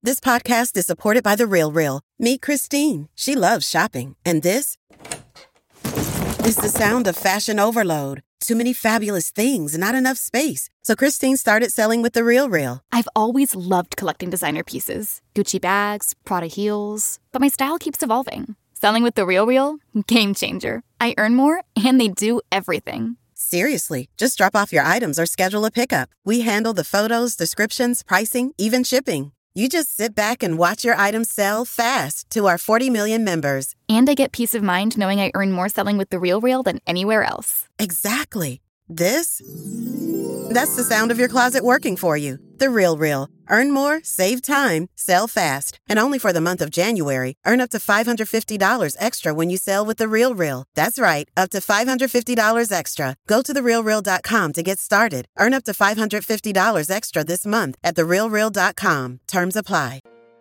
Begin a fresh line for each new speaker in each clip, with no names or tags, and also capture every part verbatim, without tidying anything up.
This podcast is supported by The Real Real. Meet Christine. She loves shopping. And this is the sound of fashion overload. Too many fabulous things, not enough space. So Christine started selling with The Real Real.
I've always loved collecting designer pieces. Gucci bags, Prada heels. But my style keeps evolving. Selling with The Real Real? Game changer. I earn more, and they do everything.
Seriously, just drop off your items or schedule a pickup. We handle the photos, descriptions, pricing, even shipping. You just sit back and watch your items sell fast to our forty million members.
And I get peace of mind knowing I earn more selling with The Real Real than anywhere else.
Exactly. This? That's the sound of your closet working for you. The Real Real. Earn more, save time, sell fast. And only for the month of January, earn up to five hundred fifty dollars extra when you sell with The Real Real. That's right, up to five hundred fifty dollars extra. Go to the real real dot com to get started. Earn up to five hundred fifty dollars extra this month at the real real dot com. Terms apply.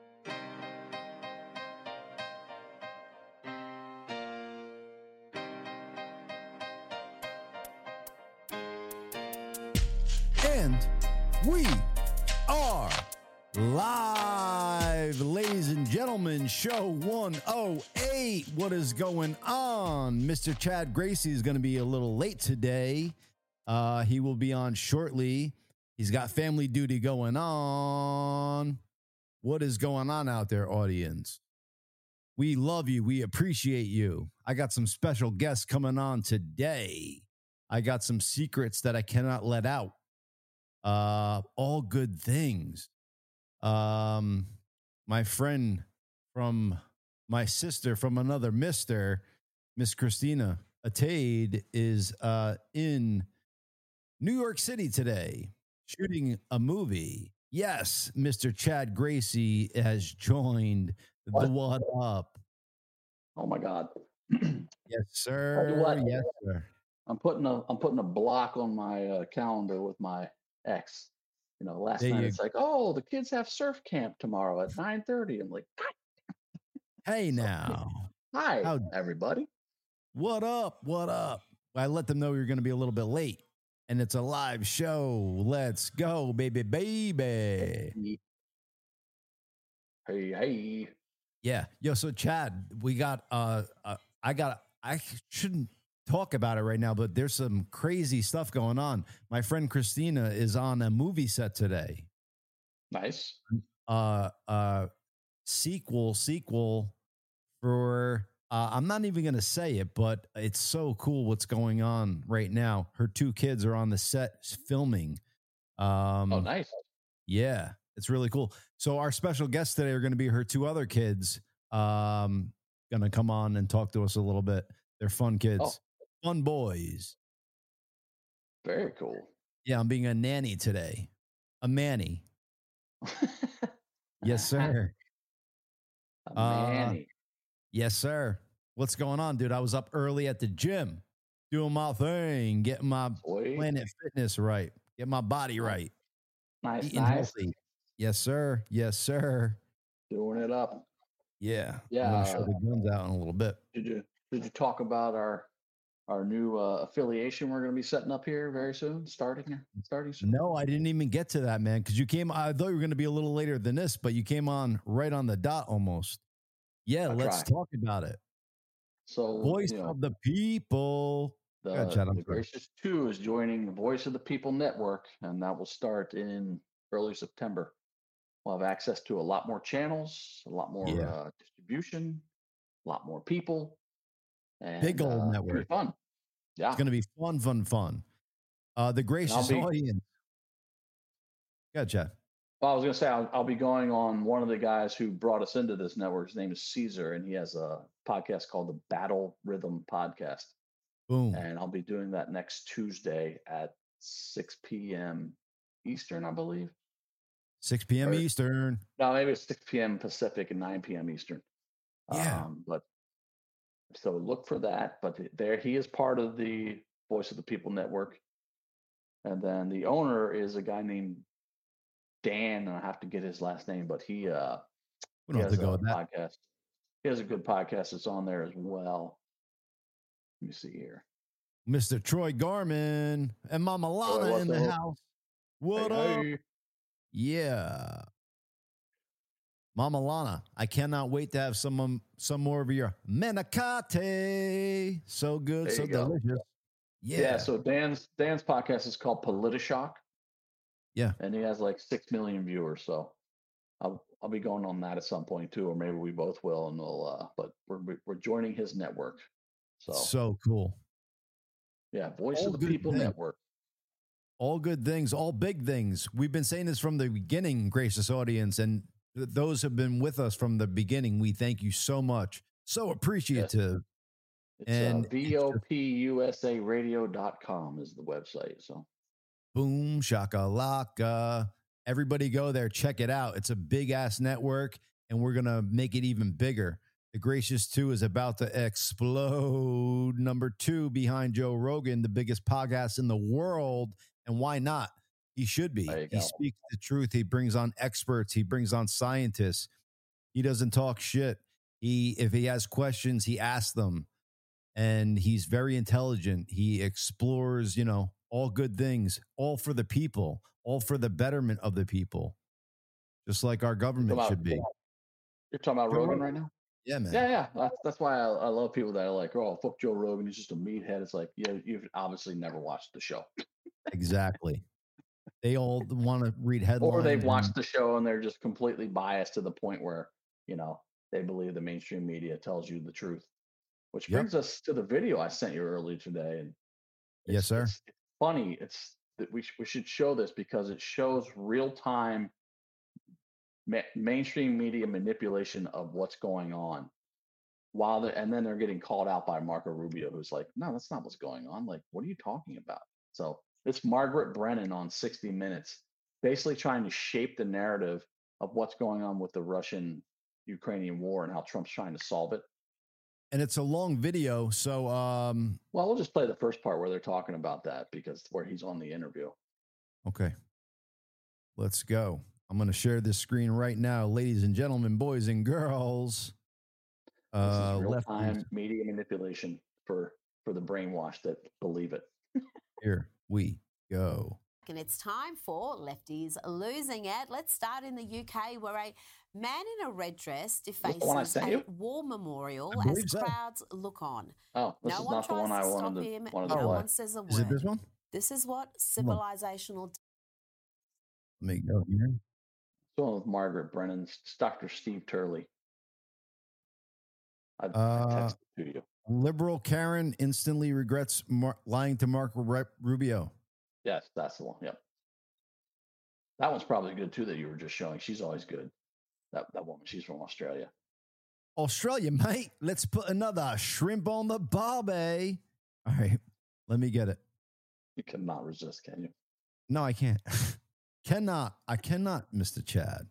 And we are live, ladies and gentlemen. Show one oh eight. What is going on? Mister Chad Gracie is going to be a little late today. Uh, he will be on shortly. He's got family duty going on. What is going on out there, audience? We love you. We appreciate you. I got some special guests coming on today. I got some secrets that I cannot let out. Uh, all good things. Um, my friend from my sister from another mister, Miss Christina Atade, is uh in New York City today, shooting a movie. Yes, Mister Chad Gracie has joined
What?
the What Up.
Oh my God.
Yes,
Tell you
sir.
what.
Yes, sir.
I'm putting a I'm putting a block on my uh, calendar with my ex. You know, last
There
night
you-
it's like, oh, the kids have surf camp tomorrow at nine thirty. I'm like,
Hey now.
hi,
How-
everybody.
What up? What up? I let them know we were going to be a little bit late, and it's a live show. Let's go, baby, baby.
Hey, hey.
Yeah. Yo, so Chad, we got, uh, uh I got, I shouldn't talk about it right now, but there's some crazy stuff going on. My friend Christina is on a movie set today.
Nice.
Uh, uh, sequel, sequel for, uh, I'm not even going to say it, but it's so cool what's going on right now. Her two kids are on the set filming. Um,
Oh, nice.
Yeah, it's really cool. So our special guests today are going to be her two other kids. Um, going to come on and talk to us a little bit. They're fun kids,
Oh.
fun boys.
Very cool.
Yeah, I'm being a nanny today. A manny. Yes, sir.
A
Uh,
Manny.
Yes, sir. What's going on, dude? I was up early at the gym doing my thing, getting my
Sweet.
Planet Fitness right, get my body right,
Nice,
eating
nice.
healthy. Yes, sir. Yes, sir.
Doing it up.
Yeah. I'm
Yeah.
going to show the guns out in a little bit.
Did you did you talk about our our new uh, affiliation we're going to be setting up here very soon? Starting starting soon.
No, I didn't even get to that, man, because you came, I thought you were going to be a little later than this, but you came on right on the dot almost. Yeah,
I'll
let's
try.
talk about it.
So
Voice
you know,
of the people.
the,
Go ahead, Chad, I'm
the
sorry.
Gracious Two is joining the Voice of the People Network, and that will start in early September. We'll have access to a lot more channels, a lot more
Yeah.
uh, distribution, a lot more people, and
Big old
uh, pretty
network.
fun. Yeah,
It's going to be fun, fun, fun. Uh, the gracious
be-
audience. Go ahead, Chad.
well, I was going to say I'll, I'll be going on one of the guys who brought us into this network. His name is Caesar, and he has a podcast called the Battle Rhythm Podcast.
Boom.
And I'll be doing that next Tuesday at six p.m. Eastern, I believe.
six p.m.
or-
Eastern.
No, maybe it's six p.m. Pacific and nine p.m. Eastern.
Yeah.
Um, but so look for that. But there, he is part of the Voice of the People Network, and then the owner is a guy named Dan, and I have to get his last name, but he uh
We
he
don't have to
has
go
a
with that.
podcast. He has a good podcast that's on there as well. Let me see here.
Mister Troy Garmin and Mama Lana
what's
in the
up?
house. What
Hey,
up?
hey.
Yeah. Mama Lana, I cannot wait to have some some more of your manicotti. So good,
There
so
you go.
delicious. Yeah.
Yeah. So Dan's Dan's podcast is called Politishock.
Yeah.
And he has like six million viewers. So I'll I'll be going on that at some point too, or maybe we both will, and we'll. Uh, but we're we're joining his network. So
So cool.
yeah, Voice
All
of the
good
People
things.
Network.
All good things, all big things. We've been saying this from the beginning, gracious audience, and th- those have been with us from the beginning. We thank you so much. So appreciative.
It's
And
uh, V O P U S A radio dot com is the website. So
boom, shakalaka. Everybody go there, check it out. It's a big ass network, and we're going to make it even bigger. The Gracious two is about to explode. Number two behind Joe Rogan, the biggest podcast in the world. And why not? He should be.
There you
He
go.
speaks the truth. He brings on experts. He brings on scientists. He doesn't talk shit. He, if he has questions, he asks them. And he's very intelligent. He explores, you know, all good things, all for the people, all for the betterment of the people, just like our government
about-
should be.
You're talking about
Joe
Rogan
Rogan.
right now?
Yeah, man.
Yeah, yeah. That's that's why I, I love people that are like, oh, fuck Joe Rogan. He's just a meathead. It's like, yeah, you've obviously never watched the show,
Exactly. They all want to read headlines.
or they've
and-
watched the show and they're just completely biased to the point where you know they believe the mainstream media tells you the truth. Which
Yep.
brings us to the video I sent you earlier today. And it's,
Yes, sir.
It's, it's funny. It's that we sh- we should show this because it shows real time ma- mainstream media manipulation of what's going on. While the, and then they're getting called out by Marco Rubio, who's like, "No, that's not what's going on. Like, what are you talking about?" So it's Margaret Brennan on sixty minutes, basically trying to shape the narrative of what's going on with the Russian-Ukrainian war and how Trump's trying to solve it.
And it's a long video. So, um,
Well, we'll just play the first part where they're talking about that because where he's on the interview.
okay, let's go. I'm going to share this screen right now, ladies and gentlemen, boys and girls.
This
Uh,
is real
lefties.
time media manipulation for for the brainwashed that believe it.
Here we go.
And it's time for Lefties Losing It. Let's start in the U K, where a man in a red dress
the one I
defaces
sent
a
you?
war memorial
I
as
believe so.
crowds look on.
Oh, this
no
is
one
not the
tries
one I
to stop
wanted to,
him.
wanted to
No
play.
one says a word.
Is it this one?
This is what
Come on.
civilizational.
Let me go here.
This one with Margaret Brennan. It's Doctor Steve Turley. I, I
Uh,
texted it to you.
Liberal Karen instantly regrets mar- lying to Marco Ru- Rubio.
Yes, that's the one. Yep. That one's probably good too that you were just showing. She's always good. That that woman, she's from Australia.
Australia, mate. Let's put another shrimp on the barbie. All right, let me get it.
You cannot resist, can you?
No, I can't. cannot. I cannot, Mister Chad.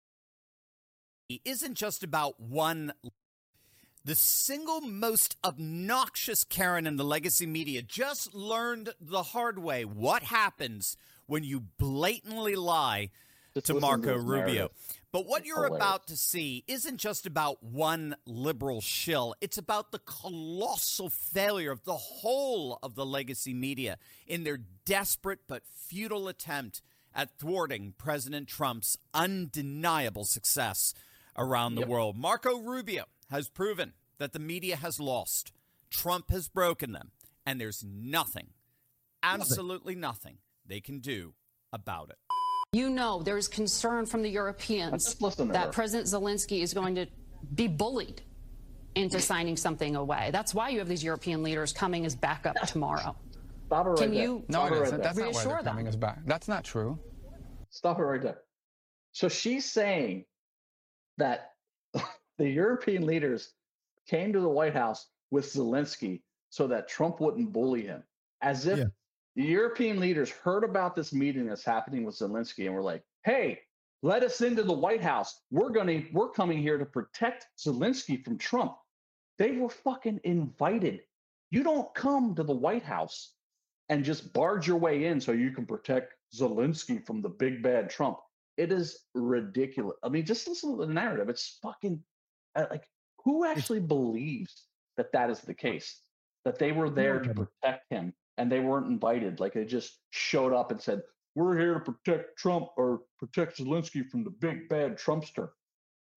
Isn't just about one. The single most obnoxious Karen in the legacy media just learned the hard way what happens when you blatantly lie
Just
to
listen
Marco
his
Rubio.
narrative.
But what
It's
you're
hilarious.
about to see isn't just about one liberal shill. It's about the colossal failure of the whole of the legacy media in their desperate but futile attempt at thwarting President Trump's undeniable success around the
Yep.
world. Marco Rubio has proven that the media has lost. Trump has broken them, and there's nothing, absolutely nothing they can do about it.
You know there's concern from the
Let's
Europeans
just listen to
that
her.
President Zelensky is going to be bullied into signing something away. That's why you have these European leaders coming as backup tomorrow.
Stop it right
Can
there.
you-
No,
Stop
it
it right
isn't.
there.
That's not why
Reassure
they're
them.
coming us back. That's not true.
Stop it right there. So she's saying that the European leaders came to the White House with Zelensky so that Trump wouldn't bully him, as if
Yeah.
the European leaders heard about this meeting that's happening with Zelensky and were like, "Hey, let us into the White House. We're gonna, we're coming here to protect Zelensky from Trump." They were fucking invited. You don't come to the White House and just barge your way in so you can protect Zelensky from the big bad Trump. It is ridiculous. I mean, just listen to the narrative. It's fucking uh, like, who actually believes that that is the case? That they were there to
Nobody.
protect him and they weren't invited. Like they just showed up and said, "We're here to protect Trump or protect Zelensky from the big bad Trumpster."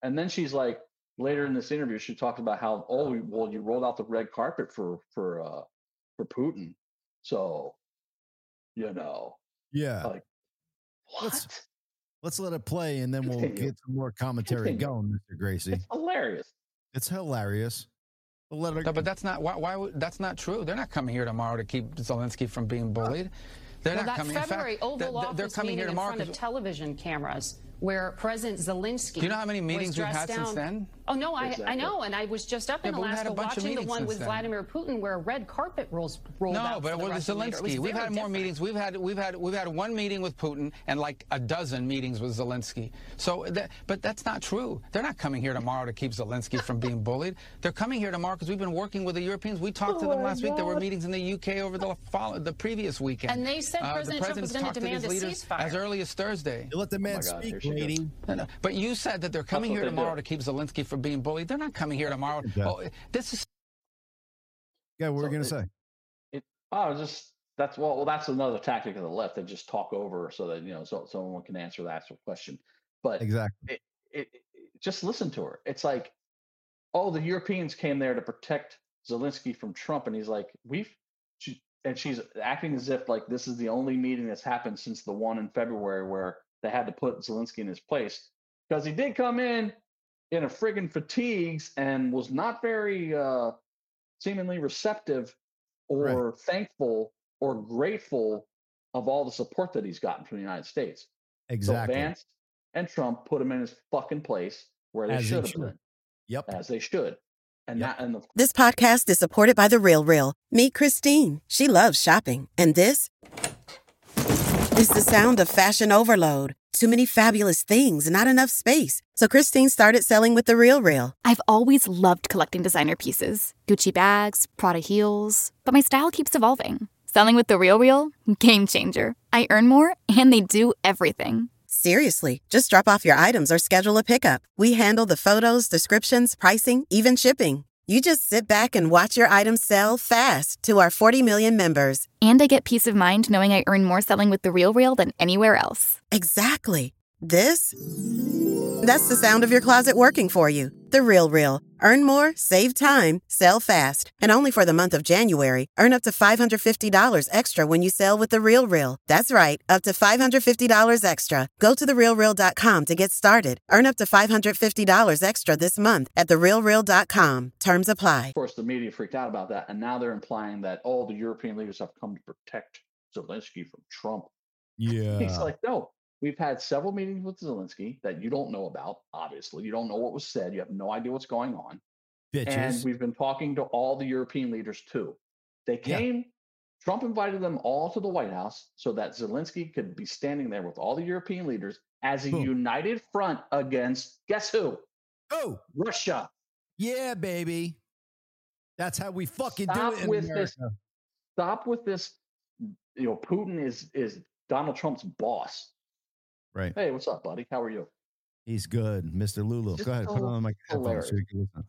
And then she's like, later in this interview, she talked about how, oh, well, you rolled out the red carpet for for uh, for Putin, so you know,
Yeah.
like what?
Let's, let's let it play, and then we'll
Continue.
get some more commentary
Continue.
going, Mister Gracie.
It's hilarious.
It's hilarious. We'll let her,
No, but that's not why. Why would, that's not true. They're not coming here tomorrow to keep Zelensky from being bullied. They're
Well,
not
that
coming. In
February
fact,
Oval
they're,
Office
they're coming here
meeting
tomorrow.
in front of
'cause-
television cameras, where President Zelensky.
Do you know how many meetings
was
we've
dressed
had
down.
since then?
Oh no, I,
Exactly.
I know, and I was just up
Yeah,
in
but we've had
Alaska
a bunch of
watching the
meetings
one
since
with
then.
Vladimir Putin, where a red carpet rolls rolled
No,
out.
but
for the
with
Russian leader. It was
Zelensky, we've
very
had more
different.
meetings. We've had we've had we've had one meeting with Putin and like a dozen meetings with Zelensky. So, that, but that's not true. They're not coming here tomorrow to keep Zelensky from being bullied. They're coming here tomorrow because we've been working with the Europeans. We talked to
Oh,
them last week. There were meetings in the U K over the follow, the previous weekend.
And they said
Uh, the
President Trump was
presidents
gonna
talked to
demand
these
a
leaders
ceasefire.
as early as Thursday.
you let the man
my God, here
speak,
she goes.
lady.
No, no. But you said that they're coming
what
here
they
tomorrow
do.
to keep Zelensky from being bullied. They're not coming here tomorrow.
Okay.
Oh, this is
Yeah, what were
So
we going to
it-
say?
It, oh, just that's well, well, that's another tactic of the left. They just talk over so that you know, so someone can answer the actual question. But
Exactly.
it, it, it, just listen to her. It's like, oh, the Europeans came there to protect Zelensky from Trump, and he's like, we've, she, and she's acting as if like this is the only meeting that's happened since the one in February where they had to put Zelensky in his place because he did come in in a friggin' fatigues and was not very uh, seemingly receptive or thankful or grateful of all the support that he's gotten from the United States.
Exactly.
So Vance and Trump put him in his fucking place where they
As they
should have
should.
been,
Yep.
as they should. And
Yep.
that, and the
This podcast is supported by The Real Real. Meet Christine. She loves shopping. And this is the sound of fashion overload. Too many fabulous things, not enough space. So Christine started selling with The Real Real.
I've always loved collecting designer pieces, Gucci bags, Prada heels, but my style keeps evolving. Selling with The Real Real? Game changer. I earn more, and they do everything.
Seriously, just drop off your items or schedule a pickup. We handle the photos, descriptions, pricing, even shipping. You just sit back and watch your items sell fast to our forty million members.
And I get peace of mind knowing I earn more selling with The Real Real than anywhere else.
Exactly. This? That's the sound of your closet working for you. The Real Real. Earn more, save time, sell fast. And only for the month of January, earn up to five hundred fifty dollars extra when you sell with The Real Real. That's right, up to five hundred fifty dollars extra. Go to the real real dot com to get started. Earn up to five hundred fifty dollars extra this month at the real real dot com. Terms apply.
of course, the media freaked out about that, and now they're implying that all the European leaders have come to protect Zelensky from Trump.
Yeah.
He's like, no, we've had several meetings with Zelensky that you don't know about. Obviously, you don't know what was said. You have no idea what's going on. And
Bitches.
we've been talking to all the European leaders too. They
Yeah.
came, Trump invited them all to the White House so that Zelensky could be standing there with all the European leaders as a
Boom.
united front against, guess who?
Oh,
Russia.
yeah, baby. That's how we fucking
Stop
do it in
with
America.
this. Stop with this. You know, Putin is is Donald Trump's boss.
Right.
Hey, what's up, buddy? How are you?
He's good, Mister Lulu.
Just
Go ahead. Put
so
on my headphones so you can listen.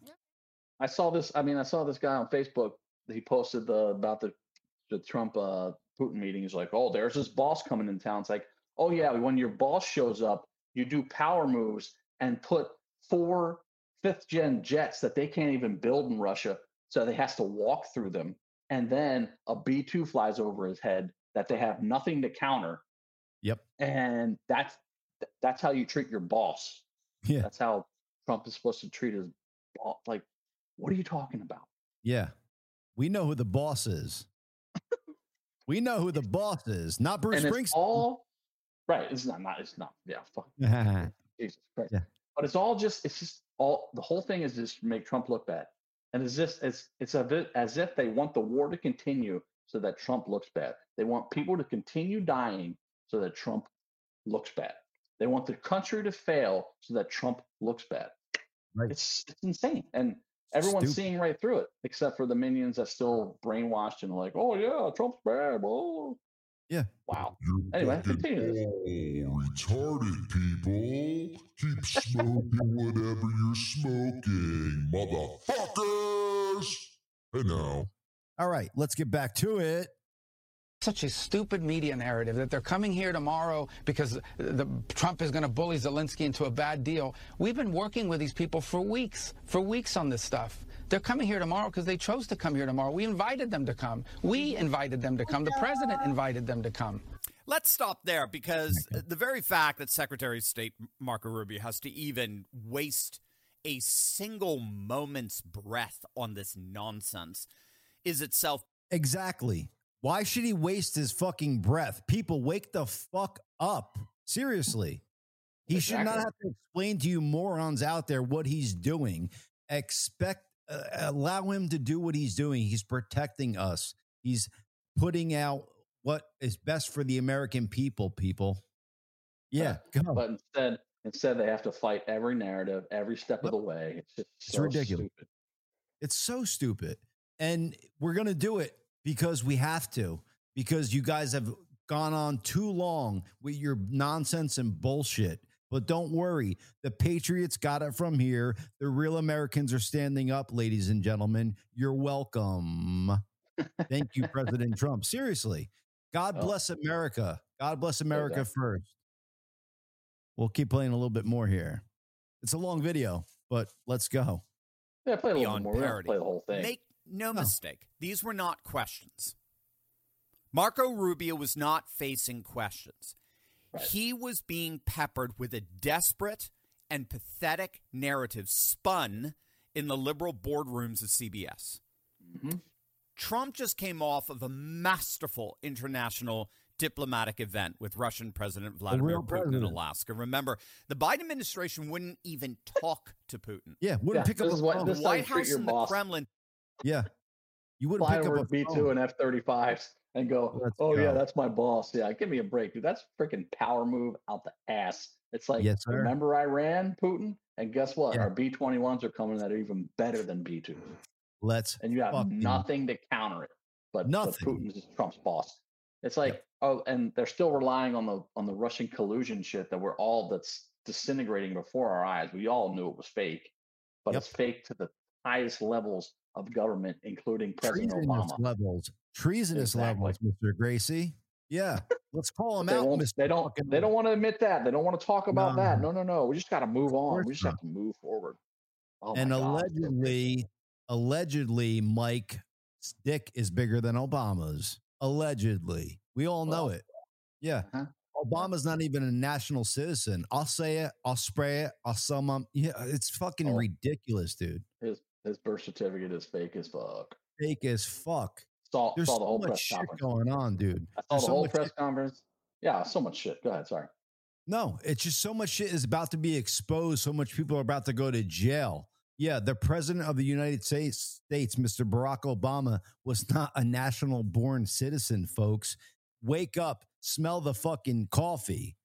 I saw this. I mean, I saw this guy on Facebook. He posted the about the the Trump uh, Putin meeting. He's like, "Oh, there's this boss coming in town." It's like, "Oh yeah, when your boss shows up, you do power moves and put four fifth gen jets that they can't even build in Russia, so they has to walk through them, and then a B two flies over his head that they have nothing to counter,
Yep.
and that's that's how you treat your boss.
Yeah.
That's how Trump is supposed to treat his boss. Like, what are you talking about?"
Yeah. We know who the boss is. We know who the boss is, not Bruce
And it's
Springsteen.
all right. It's not. Not. It's not. Yeah. Fuck. Jesus Christ.
Yeah.
But it's all just. It's just all. The whole thing is just to make Trump look bad, and it's just. It's. It's a bit as if they want the war to continue so that Trump looks bad. They want people to continue dying so that Trump looks bad. They want the country to fail so that Trump looks bad.
Right.
It's. It's insane, and everyone's
Stupid.
seeing right through it, except for the minions that still brainwashed and are like, "Oh yeah, Trump's bad." Oh.
Yeah.
Wow.
You
Anyway,
fucking
continue this.
all retarded people. Keep smoking whatever you're smoking, motherfuckers. And now,
All right. Let's get back to it.
such a stupid media narrative that they're coming here tomorrow because the, Trump is going to bully Zelensky into a bad deal. We've been working with these people for weeks, for weeks on this stuff. They're coming here tomorrow because they chose to come here tomorrow. We invited them to come. We invited them to come. The president invited them to come.
Let's stop there, because the very fact that Secretary of State Marco Rubio has to even waste a single moment's breath on this nonsense is itself.
Exactly. Why should he waste his fucking breath? People, wake the fuck up. Seriously. He exactly. should not have to explain to you morons out there what he's doing. Expect, uh, allow him to do what he's doing. He's protecting us. He's putting out what is best for the American people, people. Yeah, go.
But instead, instead they have to fight every narrative, every step
But
of the way. It's just
it's
so
ridiculous.
Stupid.
It's so stupid. And we're going to do it because we have to, because you guys have gone on too long with your nonsense and bullshit. But don't worry. The Patriots got it from here. The real Americans are standing up, ladies and gentlemen. You're welcome. Thank you, President Trump. Seriously. God bless America. God bless America okay. first. We'll keep playing a little bit more here. It's a long video, but let's go.
Yeah, play a little
Beyond
more.
Parody.
Play the whole thing.
Make no, no mistake. These were not questions. Marco Rubio was not facing questions. Right. He was being peppered with a desperate and pathetic narrative spun in the liberal boardrooms of C B S.
Mm-hmm.
Trump just came off of a masterful international diplomatic event with Russian President Vladimir Putin president. in Alaska. Remember, the Biden administration wouldn't even talk to Putin.
Yeah, wouldn't
yeah,
pick up a
what,
phone.
The White House and the Kremlin.
Yeah, you wouldn't pick up a
B two and F thirty-fives and go, Let's oh, go. yeah, that's my boss. Yeah, give me a break, dude. That's a freaking power move out the ass. It's like, yes, remember Iran, Putin? And guess what? Yeah. Our B twenty-ones are coming that are even better than B twos.
Let's
and you have nothing to counter it, but, but Putin's Trump's boss. It's like, yep. oh, and they're still relying on the on the Russian collusion shit that we're all that's disintegrating before our eyes. We all knew it was fake, but yep. it's fake to the highest levels of government, including President
treasonous
Obama.
Levels, treasonous exactly. levels, Mister Gracie. Yeah, let's call him
they
out.
Mister They don't. They don't want to admit that. They don't want to talk about no. that. No, no, no. We just got to move on. We just not. have to move forward. Oh
and
my
allegedly.
God.
Allegedly, Mike's dick is bigger than Obama's. Allegedly. We all know it. Yeah. Uh-huh. Obama's not even a national citizen. I'll say it. I'll spray it. I'll sum up. Yeah, it's fucking oh. ridiculous, dude.
His his birth certificate is fake as fuck.
Fake as fuck.
Saw,
There's
saw the
so
whole
much
press
shit
conference.
going on, dude.
I saw
There's
the
so
whole
much
press
shit.
conference. Yeah, so much shit. Go ahead. Sorry.
No, it's just so much shit is about to be exposed. So much people are about to go to jail. Yeah, the president of the United States, Mister Barack Obama, was not a national-born citizen, folks. Wake up. Smell the fucking coffee.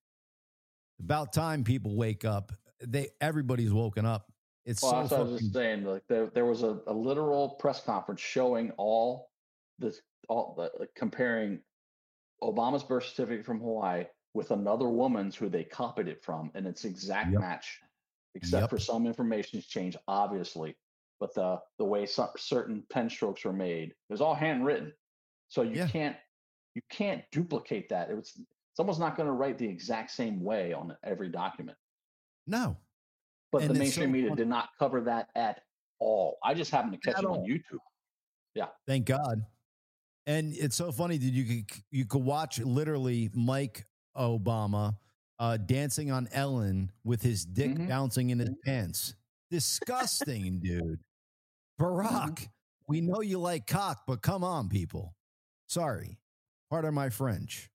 About time people wake up. They Everybody's woken up. It's
well,
so
that's
fucking...
what I was just saying. Like there, there was a, a literal press conference showing all this, all the, like, comparing Obama's birth certificate from Hawaii with another woman's who they copied it from, and it's exact
Yep.
match. Except yep. for some information's changed, obviously, but the the way some, certain pen strokes were made, it was all handwritten, so you yeah. can't you can't duplicate that. It was someone's not going to write the exact same way on every document.
No,
but
and
the mainstream
so
media
fun-
did not cover that at all. I just happened to catch
At
it on
all.
YouTube. Yeah,
thank God. And it's so funny that you could you could watch literally Mike Obama uh, dancing on Ellen with his dick
Mhm.
bouncing in his pants. Disgusting, dude. Barack,
Mm-hmm.
we know you like cock, but come on, people. Sorry. Pardon my French.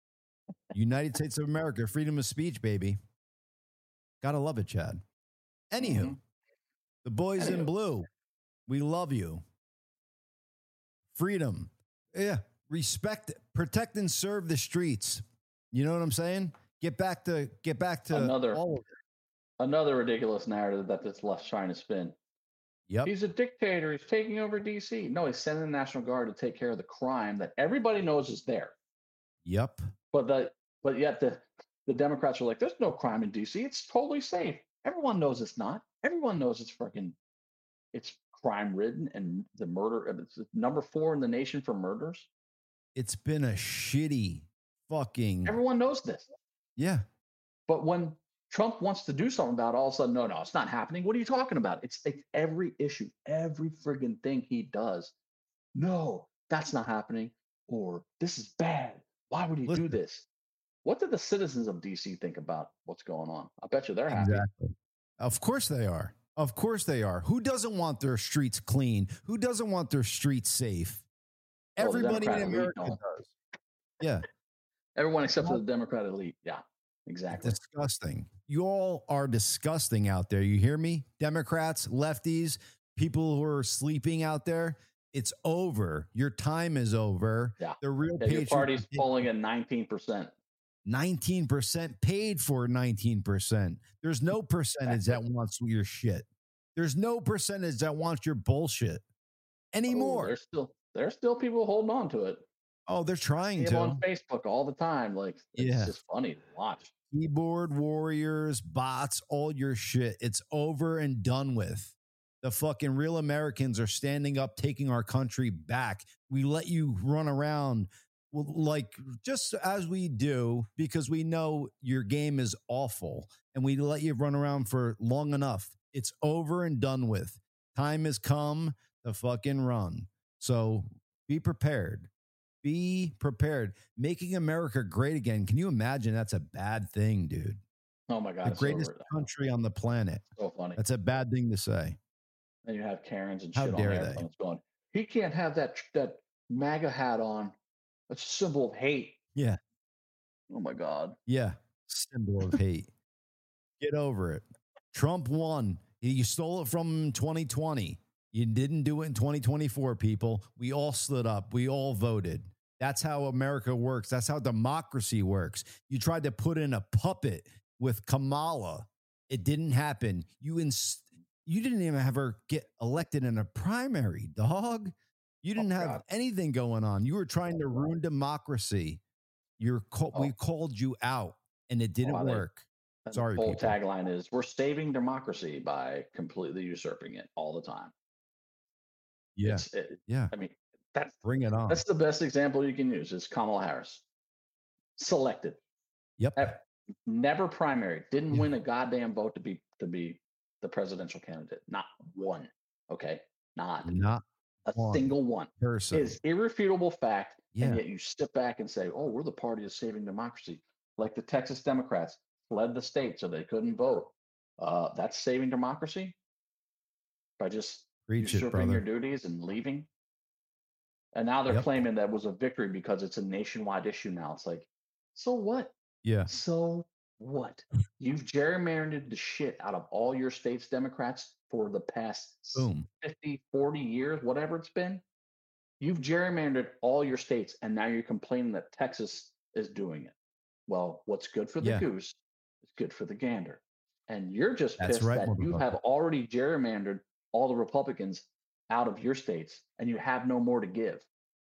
United States of America, freedom of speech, baby. Gotta love it, Chad. Anywho,
Mhm.
the boys in
Anywho.
blue, we love you. Freedom. Yeah. Respect, protect and serve the streets. You know what I'm saying? Get back to get back to
Another-
all of it.
Another ridiculous narrative that this left's trying to spin.
Yep.
He's a dictator. He's taking over D C. No, he's sending the National Guard to take care of the crime that everybody knows is there.
Yep.
But the but yet the the Democrats are like, there's no crime in D C. It's totally safe. Everyone knows it's not. Everyone knows it's freaking it's crime ridden and the murder. It's number four in the nation for murders.
It's been a shitty fucking.
Everyone knows this.
Yeah.
But when Trump wants to do something about it, all of a sudden, no, no, it's not happening. What are you talking about? It's, it's every issue, every friggin' thing he does. No, that's not happening. Or this is bad. Why would he
Listen.
do this? What did the citizens of D C think about what's going on? I bet you they're happy.
Exactly. Of course they are. Of course they are. Who doesn't want their streets clean? Who doesn't want their streets safe?
Well, the
Everybody in
Democrat elite
America
don't.
does. Yeah.
Everyone except for the Democrat elite. Yeah, exactly.
Disgusting. You all are disgusting out there. You hear me? Democrats, lefties, people who are sleeping out there. It's over. Your time is over.
Yeah.
The real
Yeah, your
patriots
party's polling at nineteen percent.
nineteen percent paid for nineteen percent. There's no percentage that wants your shit. There's no percentage that wants your bullshit anymore.
Oh, there's still there's still people holding on to it.
Oh, they're trying
See
to.
them on Facebook all the time. Like it's
Yeah.
just funny to watch.
Keyboard warriors, bots, all your shit. It's over and done with. The fucking real Americans are standing up, taking our country back. We let you run around like just as we do because we know your game is awful and we let you run around for long enough. It's over and done with. Time has come to fucking run. So be prepared. Be prepared. Making America great again. Can you imagine that's a bad thing, dude?
Oh my God.
The
it's
greatest
over.
country on the planet.
So funny.
That's a bad thing to say.
And you have Karens and
How
shit on
dare
there.
they?
It's going, he can't have that that MAGA hat on. That's a symbol of hate.
Yeah.
Oh my God.
Yeah. Symbol of hate. Get over it. Trump won. You stole it from him in twenty twenty. You didn't do it in twenty twenty-four, people. We all stood up. We all voted. That's how America works. That's how democracy works. You tried to put in a puppet with Kamala. It didn't happen. You ins- you didn't even have her get elected in a primary, dog. You didn't
Oh,
have
God.
anything going on. You were trying to ruin democracy. You're call-
Oh.
We called you out, and it didn't
Oh, they-
work.
And
Sorry,
the whole
people.
tagline is we're saving democracy by completely usurping it all the time.
Yeah,
It's, it,
yeah.
I mean, that's
Bring it on.
that's the best example you can use is Kamala Harris. Selected.
Yep.
Ev- Never primary. Didn't
Yeah.
win a goddamn vote to be to be the presidential candidate. Not one. Okay. Not
Not
a
one
single one.
person.
Is irrefutable fact.
Yeah.
And yet you sit back and say, oh, we're the party of saving democracy. Like the Texas Democrats fled the state so they couldn't vote. Uh, that's saving democracy by just
Preach it,
usurping your
brother.
duties and leaving. And now they're
Yep.
claiming that was a victory because it's a nationwide issue now. It's like, so what?
Yeah.
So what? You've gerrymandered the shit out of all your states' Democrats for the past
Boom.
fifty, forty years, whatever it's been. You've gerrymandered all your states, and now you're complaining that Texas is doing it. Well, what's good for the
Yeah.
goose is good for the gander. And you're just
That's
pissed
right,
that you
motherfucker.
have already gerrymandered all the Republicans out of your states, and you have no more to give.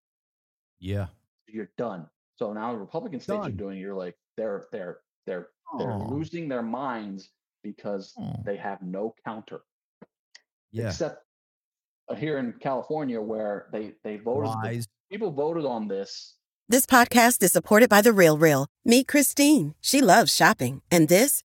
Yeah.
You're done. So now the Republican states
Done.
are doing. You're like they're they're they're they're
Aw.
losing their minds because
Aw.
they have no counter.
Yeah.
Except uh, here in California, where they they voted, the-
Lies.
people voted on this.
This podcast is supported by The Real Real. Meet Christine. She loves shopping. And this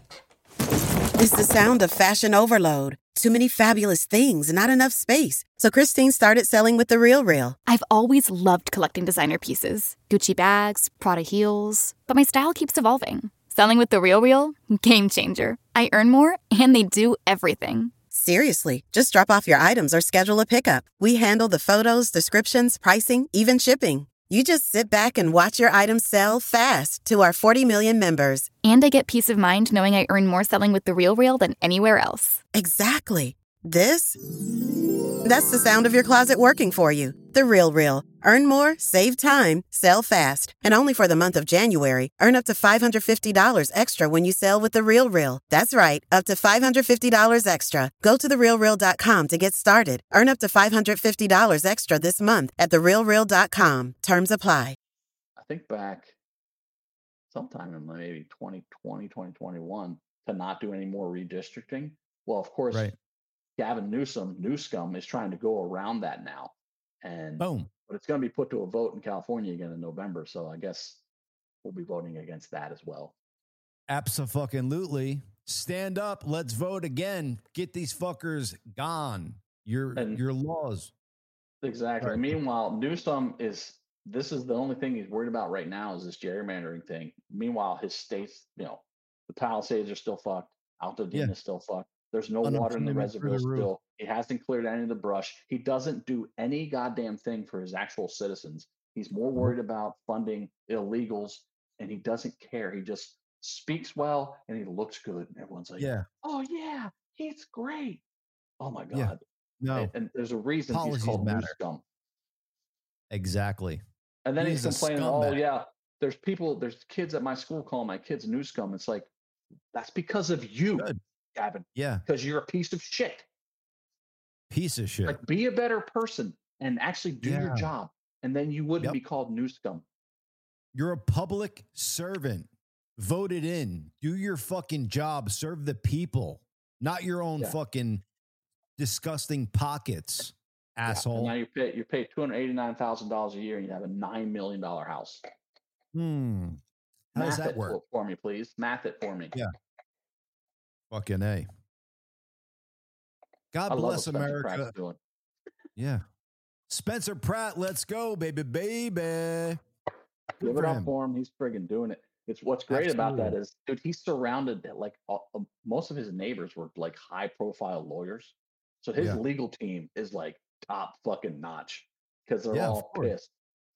is the sound of fashion overload. Too many fabulous things, not enough space. So Christine started selling with The Real Real.
I've always loved collecting designer pieces, Gucci bags, Prada heels, but my style keeps evolving. Selling with The Real Real? Game changer. I earn more, and they do everything.
Seriously, just drop off your items or schedule a pickup. We handle the photos, descriptions, pricing, even shipping. You just sit back and watch your items sell fast to our forty million members.
And I get peace of mind knowing I earn more selling with The Real Real than anywhere else.
Exactly. This? That's the sound of your closet working for you. The Real Real. Earn more, save time, sell fast. And only for the month of January, earn up to five hundred fifty dollars extra when you sell with The Real Real. That's right, up to five hundred fifty dollars extra. Go to the real real dot com to get started. Earn up to five hundred fifty dollars extra this month at the real real dot com. Terms apply.
I think back sometime in maybe twenty twenty, twenty twenty-one to not do any more redistricting. Well, of course,
Right.
Gavin Newsom, Newscum, is trying to go around that now and
Boom.
But it's going to be put to a vote in California again in November. So I guess we'll be voting against that as well.
Abso-fucking-lutely. Stand up. Let's vote again. Get these fuckers gone. Your
And-
your laws.
Exactly.
Right.
Meanwhile, Newsom is, this is the only thing he's worried about right now is this gerrymandering thing. Meanwhile, his states, you know, the Palisades are still fucked. Altadena
Yeah.
is still fucked. There's no water in the
Unemployment through
reservoir
the roof.
still. He hasn't cleared any of the brush. He doesn't do any goddamn thing for his actual citizens. He's more worried about funding illegals, and he doesn't care. He just speaks well and he looks good. And everyone's like,
Yeah.
oh yeah, he's great. Oh my God.
Yeah. No.
And, and there's a reason
Policies
he's called
matter.
New Scum.
Exactly.
And then
He's
he's
a
complaining, oh
scumbag.
yeah, there's people, there's kids at my school calling my kids New Scum. It's like, that's because of you,
Good.
Gavin,
Yeah.
because you're a piece of shit.
Piece of shit.
Like, be a better person and actually do your
Yeah.
job. And then you wouldn't
Yep.
be called New Scum.
You're a public servant. Voted in. Do your fucking job. Serve the people, not your own
Yeah.
fucking disgusting pockets,
Yeah.
asshole.
And now you pay you pay two hundred eighty-nine thousand dollars a year and you have a nine million dollars house.
Hmm. How does
Math
that
it
work?
For, for me, please. Math it for me.
Yeah. Fucking A. God
I love what
bless
Spencer
America.
Pratt's doing.
Yeah. Spencer Pratt, let's go, baby, baby. Good
Give
for
it up
him.
for him. He's friggin' doing it. It's what's great about that
Absolutely.
is, dude, he's surrounded like all, um, most of his neighbors were like high profile lawyers. So his
Yeah.
legal team is like top fucking notch because they're
Yeah, of
all
course.
pissed.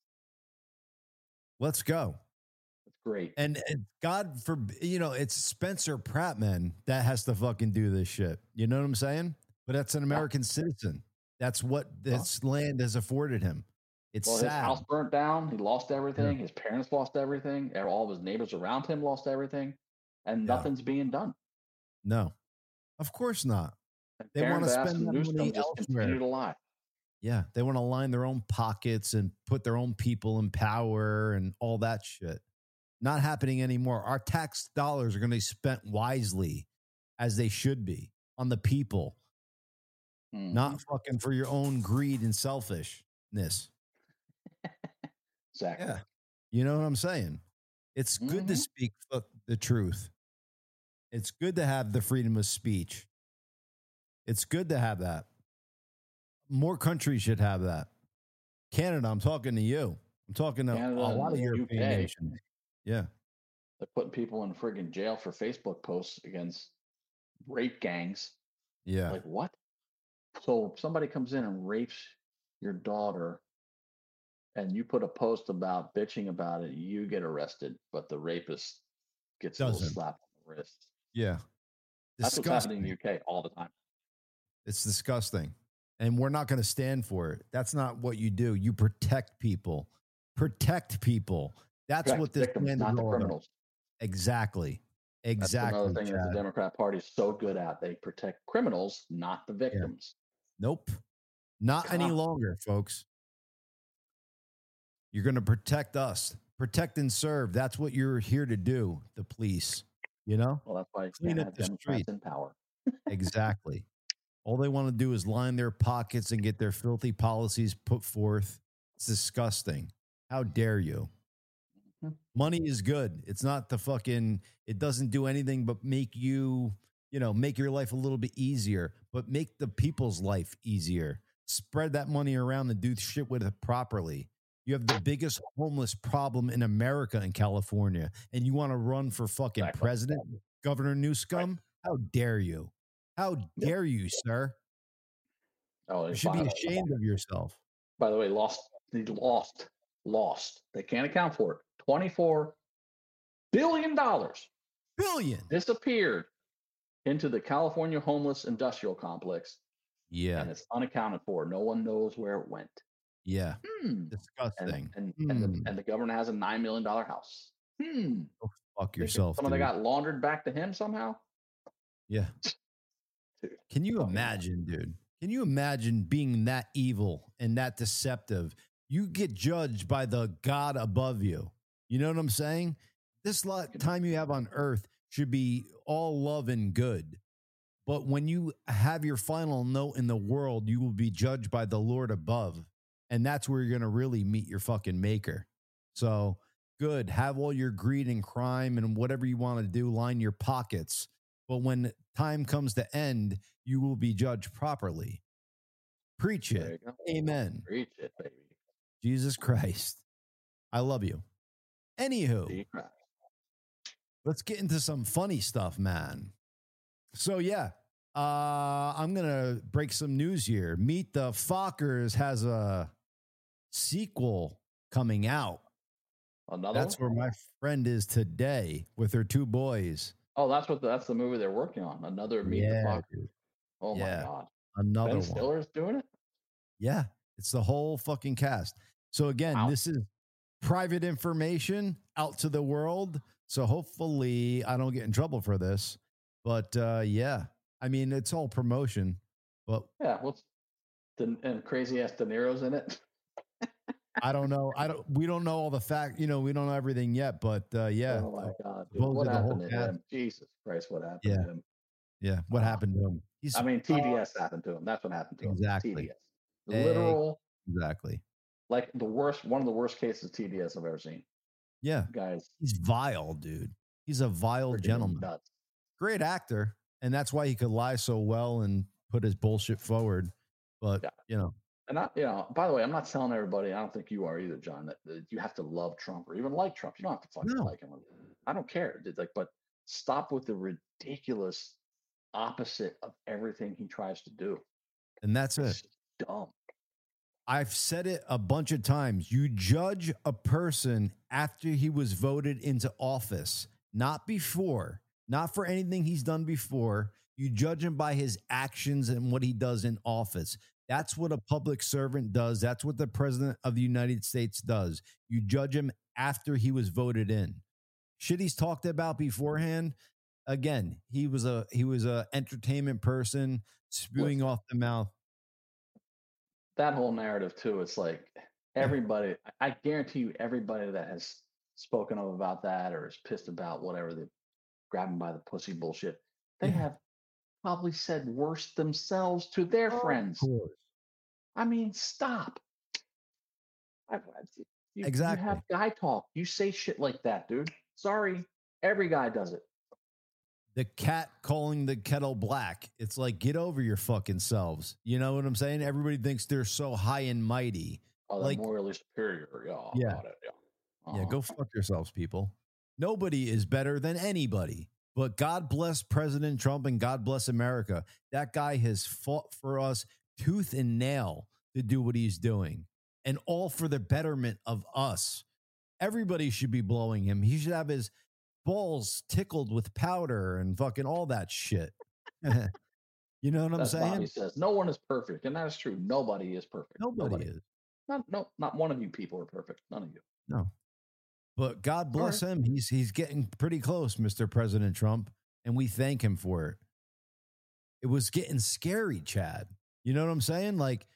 Let's go.
It's great.
And, and God for you know, it's Spencer Pratt, man, that has to fucking do this shit. You know what I'm saying? But that's an American citizen. That's what this land has afforded him. It's
Well, his
sad.
house burnt down. He lost everything. His parents lost everything. and All of his neighbors around him lost everything, and
Yeah.
nothing's being done.
No, of course not.
And
They
Karen
want to
Bass
spend
and
that
Newsom
money
just continue
elsewhere.
to lie.
Yeah, they want to line their own pockets and put their own people in power and all that shit. Not happening anymore. Our tax dollars are going to be spent wisely, as they should be, on the people,
Mhm.
not fucking for your own greed and selfishness.
Exactly.
Yeah, you know what I'm saying? It's good to
Mhm.
speak fu- the truth. It's good to have the freedom of speech. It's good to have that. More countries should have that. Canada, I'm talking to you. I'm talking to
Canada
a lot
and
of
the
European
U K.
nations. Yeah.
They're putting people in friggin' jail for Facebook posts against rape gangs.
Yeah.
Like what? So if somebody comes in and rapes your daughter and you put a post about bitching about it, you get arrested, but the rapist gets a little
Doesn't.
slap on the wrist.
Yeah.
That's what's happening in the
Disgusting.
U K all the time.
It's disgusting. And we're not going to stand for it. That's not what you do. You protect people. Protect people. That's
Protect
what this
victims,
land is
not the
all about.
criminals.
Exactly.
That's
Exactly.
another thing that the
Chad.
Democrat Party is so good at. They protect criminals, not the victims.
Nope. Not any
God.
longer, folks. You're going to protect us. Protect and serve. That's what you're here to do, the police. You know?
Well, that's why you
Clean
can't
up
have
the
Democrats
street.
in power.
Exactly. All they want to do is line their pockets and get their filthy policies put forth. It's disgusting. How dare you?
Mhm.
Money is good. It's not the fucking, it doesn't do anything but make you, you know, make your life a little bit easier, but make the people's life easier. Spread that money around and do shit with it properly. You have the biggest homeless problem in America in California, and you want to run for fucking
Exactly.
president, Governor Newscomb? How dare you? How dare you, sir?
Oh,
You
and
should be
by,
ashamed of yourself.
by the way, lost, they lost, lost. They can't account for it. twenty-four billion dollars
Billion.
disappeared into the California homeless industrial complex,
Yeah.
and it's unaccounted for. No one knows where it went.
Yeah.
Hmm. And,
Disgusting.
and, and,
Hmm.
the, and the governor has a nine million dollars house. Hmm.
Go fuck
Think
yourself.
Some of that
Dude.
got laundered back to him somehow.
Yeah.
Dude,
Can you
fucking
imagine, dude? Can you imagine being that evil and that deceptive? You get judged by the God above you. You know what I'm saying? This lot time you have on earth should be all love and good. But when you have your final note in the world, you will be judged by the Lord above. And that's where you're going to really meet your fucking maker. So good. Have all your greed and crime and whatever you want to do, line your pockets. But when time comes to end, you will be judged properly. Preach it. Amen.
Preach it, baby.
Jesus Christ. I love you. Anywho, let's get into some funny stuff, man. So, yeah, uh, I'm going to break some news here. Meet the Fockers has a sequel coming out.
Another
That's
one?
where my friend is today with her two boys.
Oh, that's what the, that's the movie they're working on. Another Meet
Yeah,
the Fox.
dude.
Oh
Yeah.
my God.
Another
Ben
one.
Stiller's doing it?
Yeah, it's the whole fucking cast. So again,
Wow.
this is private information out to the world. So hopefully I don't get in trouble for this. But uh, yeah, I mean, it's all promotion. But
Yeah, what's the and crazy ass De Niro's in it?
I don't know. I don't. We don't know all the fact. You know, we don't know everything yet. But uh, yeah.
Oh my God, dude.
supposedly
What
the
happened
whole
to
cast-
him? Jesus Christ, what happened
Yeah.
to him?
Yeah. What
Wow.
happened to him? He's
I mean, T D S happened to him. That's what happened to
Exactly.
him. T D S. Literal,
exactly.
like the worst, one of the worst cases of T D S I've ever seen.
Yeah.
Guys,
He's vile, dude. He's a vile
freaking
gentleman.
nuts.
Great actor, and that's why he could lie so well and put his bullshit forward. But
Yeah.
you know,
And I, you know, by the way, I'm not telling everybody. I don't think you are either, John. That, that you have to love Trump or even like Trump. You don't have to fucking
No.
like him. I don't care. Dude, like, but stop with the ridiculous opposite of everything he tries to do.
and that's it.
It's dumb.
I've said it a bunch of times. You judge a person after he was voted into office, not before, not for anything he's done before. You judge him by his actions and what he does in office. That's what a public servant does. That's what the president of the United States does. You judge him after he was voted in. Shit he's talked about beforehand. Again, he was a he was a entertainment person spewing
Listen.
off the mouth.
That whole narrative too. It's like everybody. I guarantee you, everybody that has spoken up about that or is pissed about whatever the grabbing by the pussy bullshit, they
Yeah.
have probably said worse themselves to their friends.
Of course.
I mean, stop. I, I- you,
Exactly.
You have guy talk. You say shit like that, dude. Sorry, every guy does it.
The cat calling the kettle black. It's like, get over your fucking selves. You know what I'm saying? Everybody thinks they're so high and mighty.
Oh, they're
Like-
morally superior. Yeah,
Yeah.
got it. Yeah.
Yeah,
Uh-huh.
go fuck yourselves, people. Nobody is better than anybody. But God bless President Trump and God bless America. That guy has fought for us tooth and nail to do what he's doing. And all for the betterment of us. Everybody should be blowing him. He should have his balls tickled with powder and fucking all that shit. You know what I'm
That's
saying?
Bobby says no one is perfect, and that is true. Nobody is perfect.
Nobody is.
Not no, not one of you people are perfect. None of you.
No. But God bless him. He's he's getting pretty close, Mister President Trump, and we thank him for it. It was getting scary, Chad. You know what I'm saying? Like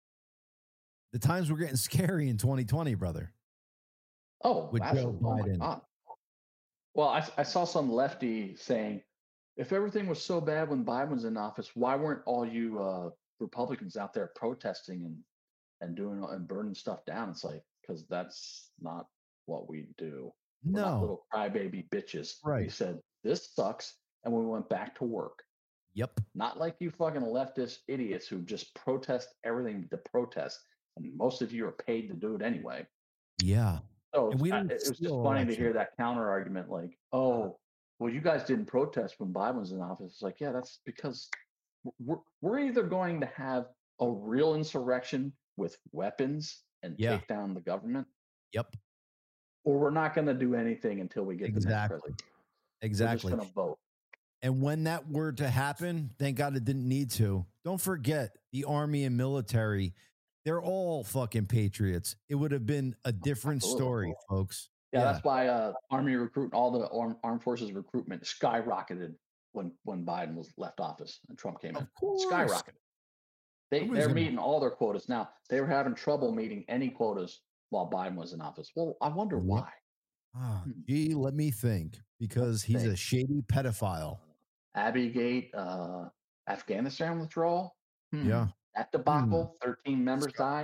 the times were getting scary in twenty twenty, brother.
Oh,
With
absolutely.
Joe
Oh my
Biden.
God. Well, I, I saw some lefty saying, if everything was so bad when Biden was in office, why weren't all you uh, Republicans out there protesting and and doing and burning stuff down? It's like, because that's not what we do. We're not
No.
little crybaby bitches. We
Right.
said this sucks, and we went back to work.
Yep.
Not like you fucking leftist idiots who just protest everything to protest, and most of you are paid to do it anyway.
Yeah.
So
And we
I-
don't
it was just
steal
funny to
election.
hear that counter argument, like, "Oh, well, you guys didn't protest when Biden was in office." It's like, yeah, that's because we're we're either going to have a real insurrection with weapons and
Yeah.
take down the government,
Yep.
or we're not going to do anything until we get the next
Exactly.
president.
Exactly.
We're just going to vote.
And when that were to happen, thank God it didn't need to. Don't forget the army and military. They're all fucking patriots. It would have been a different
Absolutely.
story, folks.
Yeah, that's why uh, Army recruit, all the arm, armed forces recruitment skyrocketed when when Biden was left office and Trump came in.
Of course.
Skyrocketed. They
It was
they're
gonna-
meeting all their quotas now. They were having trouble meeting any quotas while Biden was in office. Well, I wonder
Yep.
why.
Ah,
Hmm.
gee, let me think. Because he's a
think.
shady pedophile.
Abbeygate, uh, Afghanistan withdrawal. Hmm.
Yeah.
That debacle. Thirteen members died.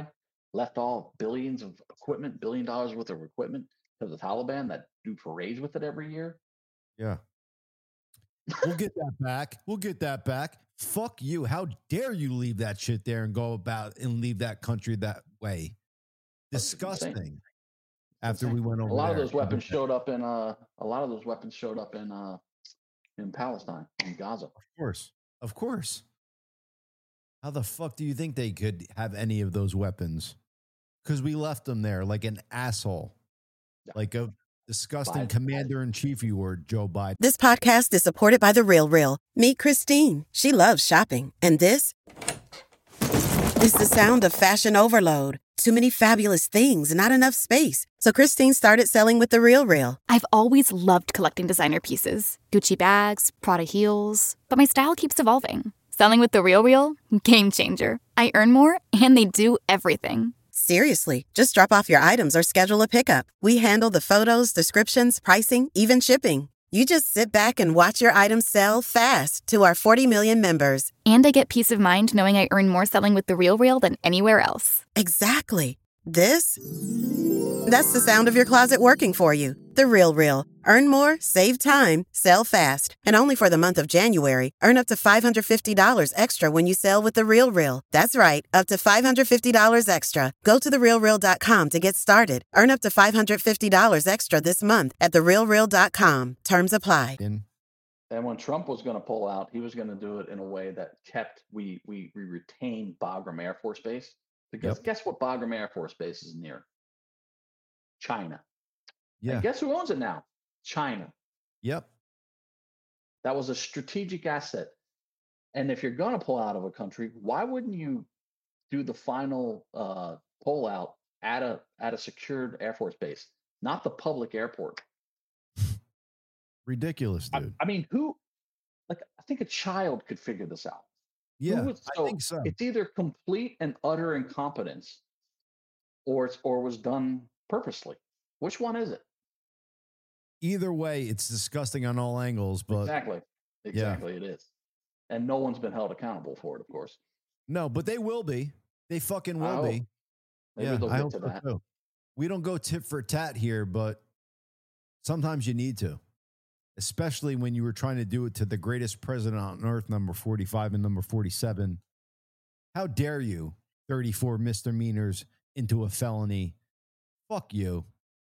left all billions of equipment, billion dollars worth of equipment to the Taliban that do parades with it every year.
Yeah. We'll get that back. We'll get that back. Fuck you. How dare you leave that shit there and go about and leave that country that way? Disgusting. After we went over
a lot
there.
of those weapons showed up in uh a lot of those weapons showed up in uh in Palestine, in Gaza.
Of course. Of course. How the fuck do you think they could have any of those weapons? Because we left them there like an asshole. Yeah. Like a disgusting Biden. Commander-in-chief you were, Joe Biden.
This podcast is supported by The Real Real. Meet Christine. She loves shopping. And this is the sound of fashion overload. Too many fabulous things, not enough space. So Christine started selling with The Real Real.
I've always loved collecting designer pieces. Gucci bags, Prada heels. But my style keeps evolving. Selling with The Real Real? Game changer. I earn more, and they do everything.
Seriously, just drop off your items or schedule a pickup. We handle the photos, descriptions, pricing, even shipping. You just sit back and watch your items sell fast to our forty million members.
And I get peace of mind knowing I earn more selling with The Real Real than anywhere else.
Exactly. This? That's the sound of your closet working for you. The Real Real. Earn more, save time, sell fast. And only for the month of January, earn up to five hundred fifty dollars extra when you sell with The Real Real. That's right, up to five hundred fifty dollars extra. Go to the real real dot com to get started. Earn up to five hundred fifty dollars extra this month at the real real dot com. Terms apply.
And when Trump was going to pull out, he was going to do it in a way that kept, we we, we retained Bagram Air Force Base. Because yep. guess what Bagram Air Force Base is near? China. Yeah. And guess who owns it now? China.
Yep.
That was a strategic asset. And if you're going to pull out of a country, why wouldn't you do the final uh, pull out at a at a secured Air Force base, not the public airport?
Ridiculous, dude.
I, I mean, who? Like, I think a child could figure this out.
Yeah,
would, so
I think so.
It's either complete and utter incompetence, or it's or was done purposely. Which one is it?
Either way, it's disgusting on all angles. But
exactly, exactly, yeah. It is, and no one's been held accountable for it, of course.
No, but they will be. They fucking will be.
Maybe
yeah,
they'll
I
get
hope
to
so
that.
Too. We don't go tit for tat here, but sometimes you need to. Especially when you were trying to do it to the greatest president on earth, number forty-five and number forty-seven. How dare you, thirty-four misdemeanors into a felony? Fuck you.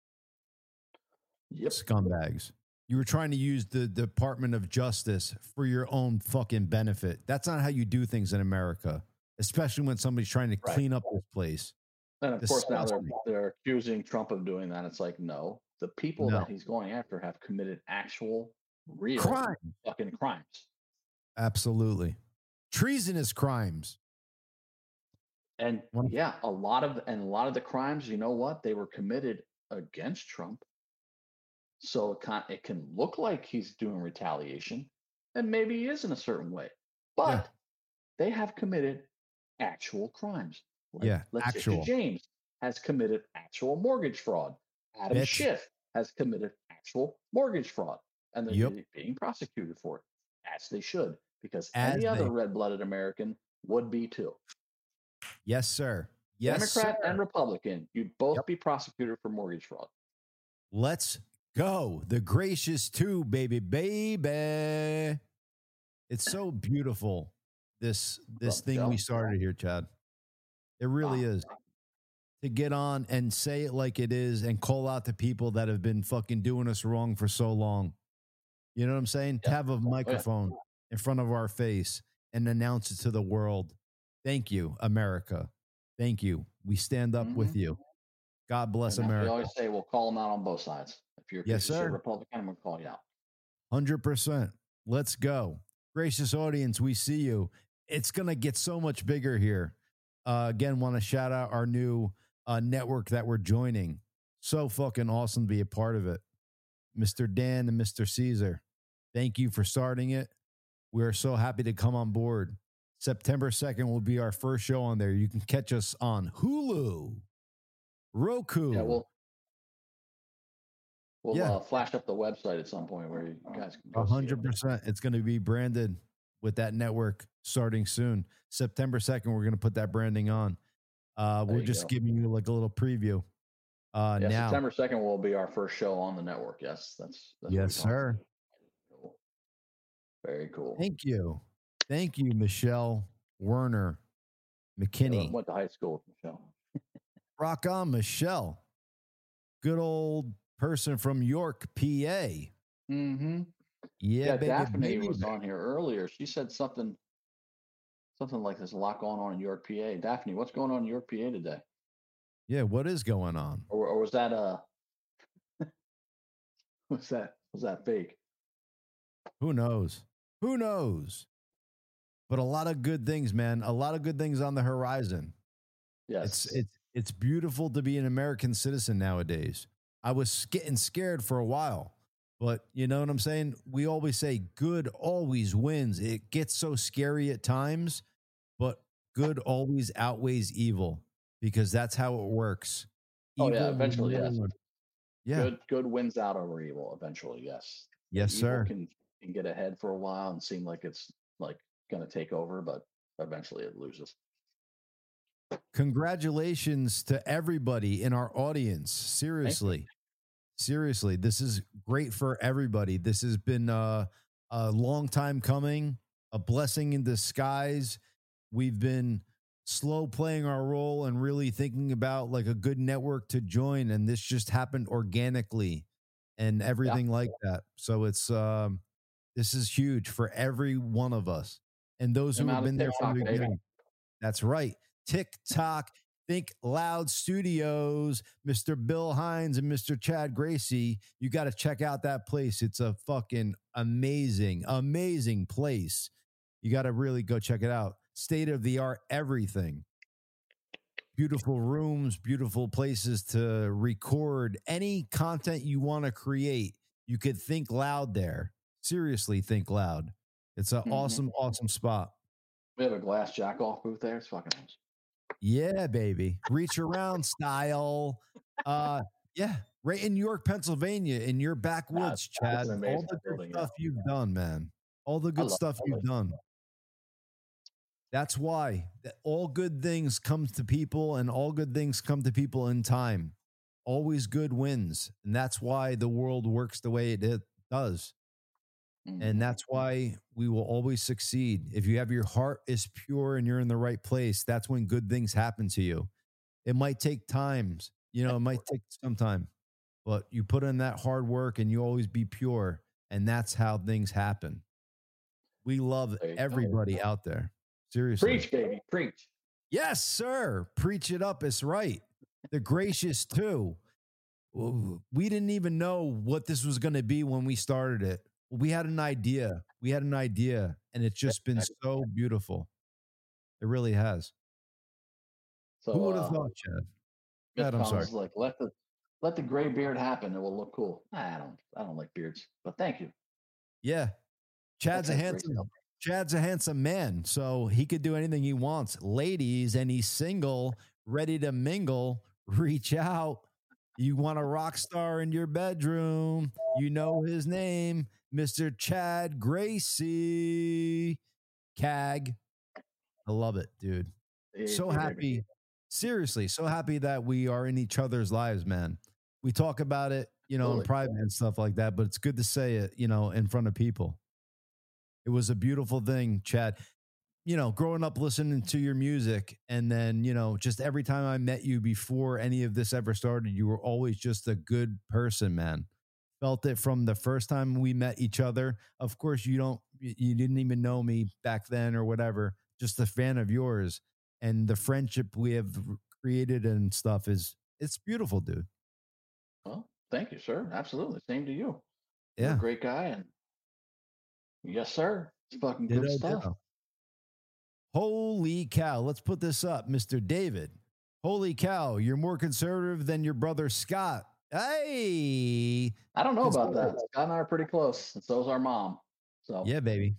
Yep.
Scumbags. You were trying to use the Department of Justice for your own fucking benefit. That's not how you do things in America, especially when somebody's trying to right. clean up this place.
And of Disgusting. course, now they're, they're accusing Trump of doing that. It's like, no. The people no. that he's going after have committed actual, real
crime.
fucking crimes.
Absolutely. Treasonous crimes.
And One. yeah, a lot of and a lot of the crimes, you know what? They were committed against Trump. So it can, it can look like he's doing retaliation, and maybe he is in a certain way. But yeah. they have committed actual crimes. Like,
yeah,
let's
actual.
say James has committed actual mortgage fraud. Adam Bitch. Schiff has committed actual mortgage fraud, and they're yep. being prosecuted for it, as they should, because as any they... other red-blooded American would be too.
Yes, sir. Yes,
Democrat
sir.
and Republican, you'd both
yep.
be prosecuted for mortgage fraud.
Let's go. The gracious two, baby, baby. It's so beautiful, this this
Well,
thing
Joe.
we started here, Chad. It really wow. is. To get on and say it like it is and call out the people that have been fucking doing us wrong for so long. You know what I'm saying? Yeah. To have a microphone oh, yeah. in front of our face and announce it to the world. Thank you, America. Thank you. We stand up mm-hmm. with you. God bless
and
America.
We always say we'll call them out on both sides. If you're a
yes, sir.
Republican, I'm going to call you out.
one hundred percent. Let's go. Gracious audience, we see you. It's going to get so much bigger here. Uh, again, want to shout out our new uh, network that we're joining. So fucking awesome to be a part of it. Mister Dan and Mister Caesar, thank you for starting it. We're so happy to come on board. September second will be our first show on there. You can catch us on Hulu, Roku.
Yeah, we'll, we'll
yeah.
Uh, flash up the website at some point where you guys can go
one hundred percent. It. It's going to be branded with that network starting soon. September second, we're going to put that branding on. Uh,
There
we're
you
just
go.
giving you like a little preview. Uh,
Yeah,
now,
September second will be our first show on the network. Yes, that's that's
yes,
what we talked
sir.
about. Cool. Very cool.
Thank you, thank you, Michelle Werner
Yeah,
McKinney.
I went to high school with Michelle.
Rock on, Michelle. Good old person from York, P A.
Mm-hmm.
Yeah,
Yeah,
baby,
Daphne
baby.
was on here earlier. She said something something like there's a lot going on in York, P A. Daphne, what's going on in York, P A today?
Yeah, what is going on?
Or, or was that uh was that was that fake?
Who knows? Who knows? But a lot of good things, man. A lot of good things on the horizon.
Yes.
It's it's it's beautiful to be an American citizen nowadays. I was getting scared for a while, but you know what I'm saying? We always say good always wins. It gets so scary at times, but good always outweighs evil because that's how it works.
Oh, yeah,
Evil will
eventually,
never
yes.
win. Yeah.
Good good wins out over evil eventually, yes.
Yes,
Evil
sir.
Can, can get ahead for a while and seem like it's like gonna take over, but eventually it loses.
Congratulations to everybody in our audience. Seriously. Seriously, this is great for everybody. This has been uh, a long time coming, a blessing in disguise. We've been slow playing our role and really thinking about like a good network to join, and this just happened organically and everything
Yeah.
like that. So it's um, this is huge for every one of us and those who
Came
have
out of
been there from the
TikTok, baby.
beginning. That's right. TikTok, Think Loud Studios, Mister Bill Hines and Mister Chad Gracie. You got to check out that place. It's a fucking amazing, amazing place. You got to really go check it out. State of the art, everything. Beautiful rooms, beautiful places to record any content you want to create. You could think loud there. Seriously, think loud. It's an
Mhm.
awesome, awesome spot.
We have a glass jack off booth there. It's fucking awesome.
Yeah, baby. Reach around style. Uh, yeah, right in York, Pennsylvania, in your backwoods,
That's- that's
Chad.
an
All
amazing
the good
building, yeah.
stuff you've done, man. All the
I
good
love-
stuff
I
you've
like-
done. That's why that all good things come to people and all good things come to people in time. Always good wins. And that's why the world works the way it i- does.
Mhm.
And that's why we will always succeed. If you have your heart is pure and you're in the right place, that's when good things happen to you. It might take times, you know, it might take some time, but you put in that hard work and you always be pure. And that's how things happen. We love
There you go.
everybody out there. Seriously.
Preach, baby, preach.
Yes, sir. Preach it up. It's right. The gracious too. Ooh, we didn't even know what this was going to be when we started it. We had an idea. We had an idea, and it's just been so beautiful. It really has.
So
Who would have
uh,
thought, Chad?
Miss
God, I'm sorry.
Collins is like, let the let the gray beard happen. It will look cool. Nah, I don't I don't like beards, but thank you.
Yeah, Chad's a
That's great
handsome.
stuff.
Chad's a handsome man, so he could do anything he wants. Ladies, and he's single, ready to mingle. Reach out. You want a rock star in your bedroom? You know his name, Mister Chad Gracie. Cag. I love it, dude.
Hey,
So
hey, baby.
happy. Seriously, so happy that we are in each other's lives, man. We talk about it, you know, in
Totally.
private and stuff like that, but it's good to say it, you know, in front of people. It was a beautiful thing, Chad. You know, growing up listening to your music, and then, you know, just every time I met you before any of this ever started, you were always just a good person, man. Felt it from the first time we met each other. Of course, you don't, you you didn't even know me back then or whatever, just a fan of yours. And the friendship we have created and stuff is, it's beautiful, dude.
Well, thank you, sir. Absolutely. Same to you. You're
Yeah.
a great guy, and yes, sir. It's fucking good
Ditto,
stuff.
ditto. Holy cow. Let's put this up, Mister David. Holy cow. You're more conservative than your brother Scott. Hey.
I don't know about
Conservative.
that. Scott and I are pretty close, and so is our mom. So
Yeah, baby.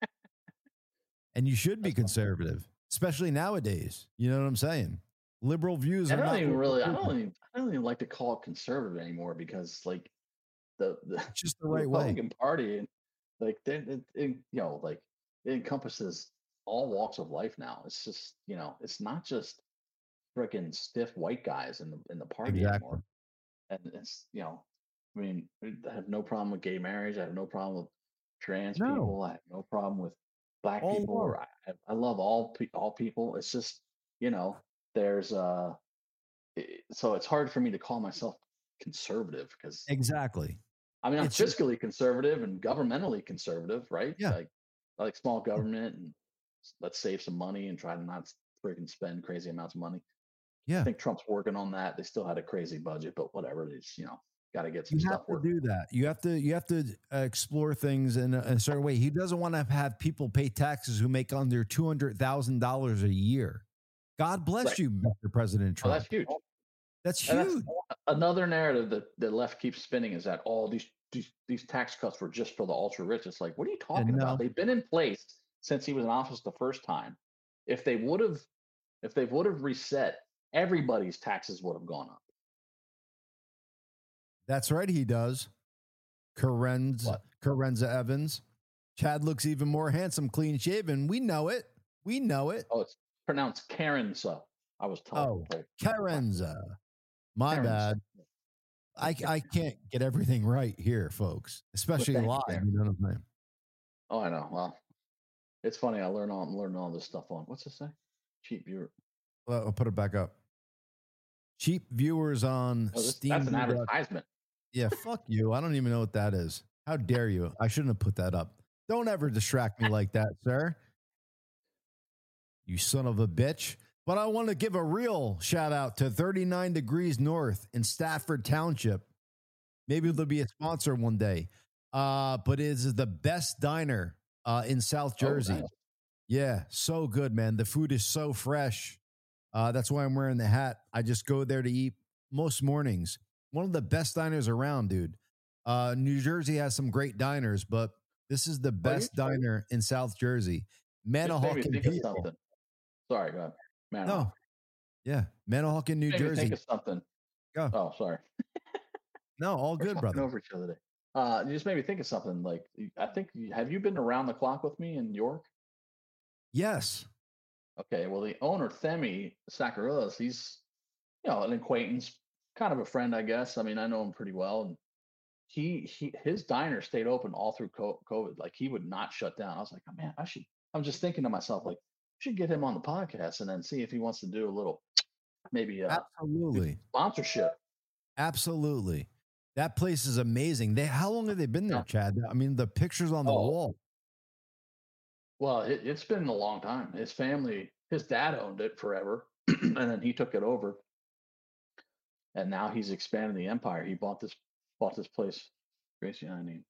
And you should be conservative, especially nowadays. You know what I'm saying? Liberal views
I
are
don't
not
even really. I
liberal
don't
views.
even. I don't even like to call it conservative anymore because, like, the the,
It's just the
the
right way.
Republican Party, and like, they, it, it, you know, like it encompasses all walks of life now. It's just, you know, it's not just freaking stiff white guys in the in the party
Exactly.
anymore. And it's, you know, I mean, I have no problem with gay marriage. I have no problem with trans
No.
people. I have no problem with black
All
people.
love.
Or I, I love all pe- all people. It's just, you know, there's uh, it, so it's hard for me to call myself conservative because
Exactly.
I mean I'm
It's just-
fiscally conservative and governmentally conservative, right?
Yeah.
Like I like small government and s- let's save some money and try to not freaking spend crazy amounts of money. I
Yeah.
think Trump's working on that. They still had a crazy budget, but whatever it is, you know, got to get some
You
stuff
have to
working.
do that. You have to. You have to uh, explore things in a, a certain way. He doesn't want to have people pay taxes who make under two hundred thousand dollars a year. God bless
Right.
you, Mister President
Oh,
Trump.
that's huge.
That's
And
huge.
that's another narrative that the left keeps spinning is that all these, these these tax cuts were just for the ultra rich. It's like, what are you talking
no.
about? They've been in place since he was in office the first time. If they would have, if they would have reset, everybody's taxes would have gone up.
That's right. He does. Carenz,
What?
Carenza Evans. Chad looks even more handsome, clean shaven. We know it. We know it.
Oh, it's pronounced Karen. So I was told.
Oh,
told.
Carenza. My
Karenza.
bad. I, I can't get everything right here, folks, especially
thank you,
live.
Karen.
You know what I'm saying?
Oh, I know. Well, it's funny. I learn all. I'm learning all this stuff on. What's it say? Cheap viewer.
Well, I'll put it back up. Cheap viewers on
Oh, this,
Steam.
that's an advertisement.
Yeah, fuck you. I don't even know what that is. How dare you? I shouldn't have put that up. Don't ever distract me like that, sir. You son of a bitch. But I want to give a real shout out to thirty-nine Degrees North in Stafford Township. Maybe they'll be a sponsor one day. Uh, but it is the best diner uh, in South Jersey.
Oh, nice.
Yeah, so good, man. The food is so fresh. Uh, that's why I'm wearing the hat. I just go there to eat most mornings. One of the best diners around, dude. Uh, New Jersey has some great diners, but this is the best
you-
diner in South Jersey.
Just made me
Manahawkin
think of
people.
something. Sorry, go ahead. Man,
No. Yeah, Manahawkin, New
made me
Jersey.
think of something.
Go.
Oh, sorry.
No, all
We're
good,
talking
brother.
over each other today. Uh, you just made me think of something. Like, you- I think, you- have you been around the clock with me in York?
Yes.
Okay. Well, the owner, Themi Sakarillas, he's, you know, an acquaintance, kind of a friend, I guess. I mean, I know him pretty well. And he, he, his diner stayed open all through co- COVID. Like, he would not shut down. I was like, oh, man, I should, I'm just thinking to myself, like, I should get him on the podcast and then see if he wants to do a little, maybe uh,
Absolutely.
sponsorship.
Absolutely. That place is amazing. They how long have they been there, Chad? I mean, the pictures on the
Oh.
wall.
Well, it, it's been a long time. His family, his dad owned it forever, and then he took it over, and now he's expanding the empire. He bought this bought this place. Gracie, I mean,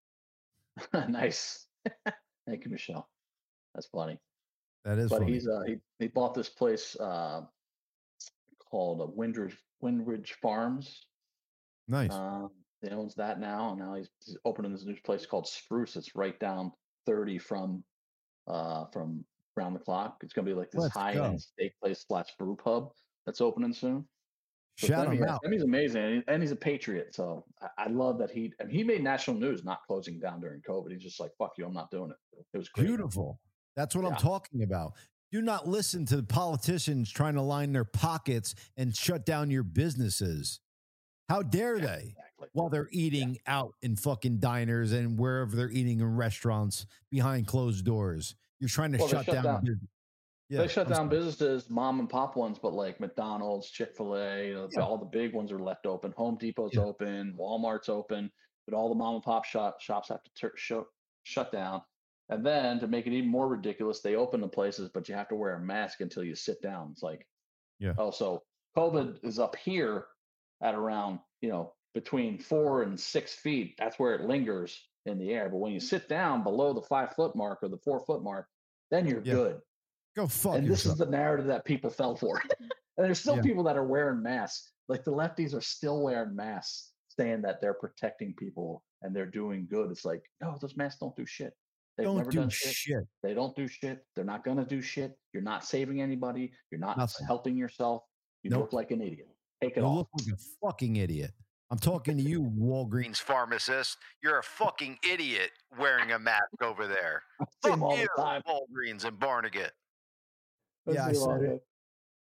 nice. Thank you, Michelle. That's funny.
That is
But
funny.
he's uh, he he bought this place uh, called uh, Windridge Windridge Farms.
Nice.
Um, he owns that now, and now he's, he's opening this new place called Spruce. It's right down thirty from uh from Round the Clock. It's gonna be like this
Let's
high
go.
end steak place slash brew pub that's opening soon. So
Shout
Femi-
him out.
Femi's amazing, and, he- and he's a patriot. So I, I love that he and he made national news not closing down during COVID. He's just like, "Fuck you, I'm not doing it." It was great.
Beautiful. That's what I'm
Yeah.
talking about. Do not listen to the politicians trying to line their pockets and shut down your businesses. How dare
Yeah,
they?
exactly.
While they're eating out in fucking diners and wherever they're eating in restaurants behind closed doors. You're trying to
Well, they
shut,
shut
down.
down-
business. Yeah,
they shut
I'm
down
sorry.
businesses, mom and pop ones, but like McDonald's, Chick Fil A, uh,
Yeah.
all the big ones are left open. Home Depot's
Yeah.
open, Walmart's open, but all the mom and pop shop, shops have to tur shut shut down. And then to make it even more ridiculous, they open the places, but you have to wear a mask until you sit down. It's like,
Yeah.
oh, so COVID is up here at around, you know, between four and six feet. That's where it lingers in the air. But when you sit down below the five foot mark or the four foot mark, then you're
Yeah.
good.
Go fuck
And this
yourself.
is the narrative that people fell for. And there's still
Yeah.
people that are wearing masks. Like the lefties are still wearing masks, saying that they're protecting people and they're doing good. It's like, no, those masks don't do shit. They've
Don't
never
do
done shit.
shit.
They don't do shit. They're not gonna do shit. You're not saving anybody. You're not
Nothing.
helping yourself. You
Nope.
look like an idiot. Take it
You
off.
look like a fucking idiot. I'm talking to you, Walgreens pharmacist. You're a fucking idiot wearing a mask over there.
See
Fuck
'em all the
you,
time.
Walgreens and Barnegat.
I
Yeah, I
see 'em all
said
the
it.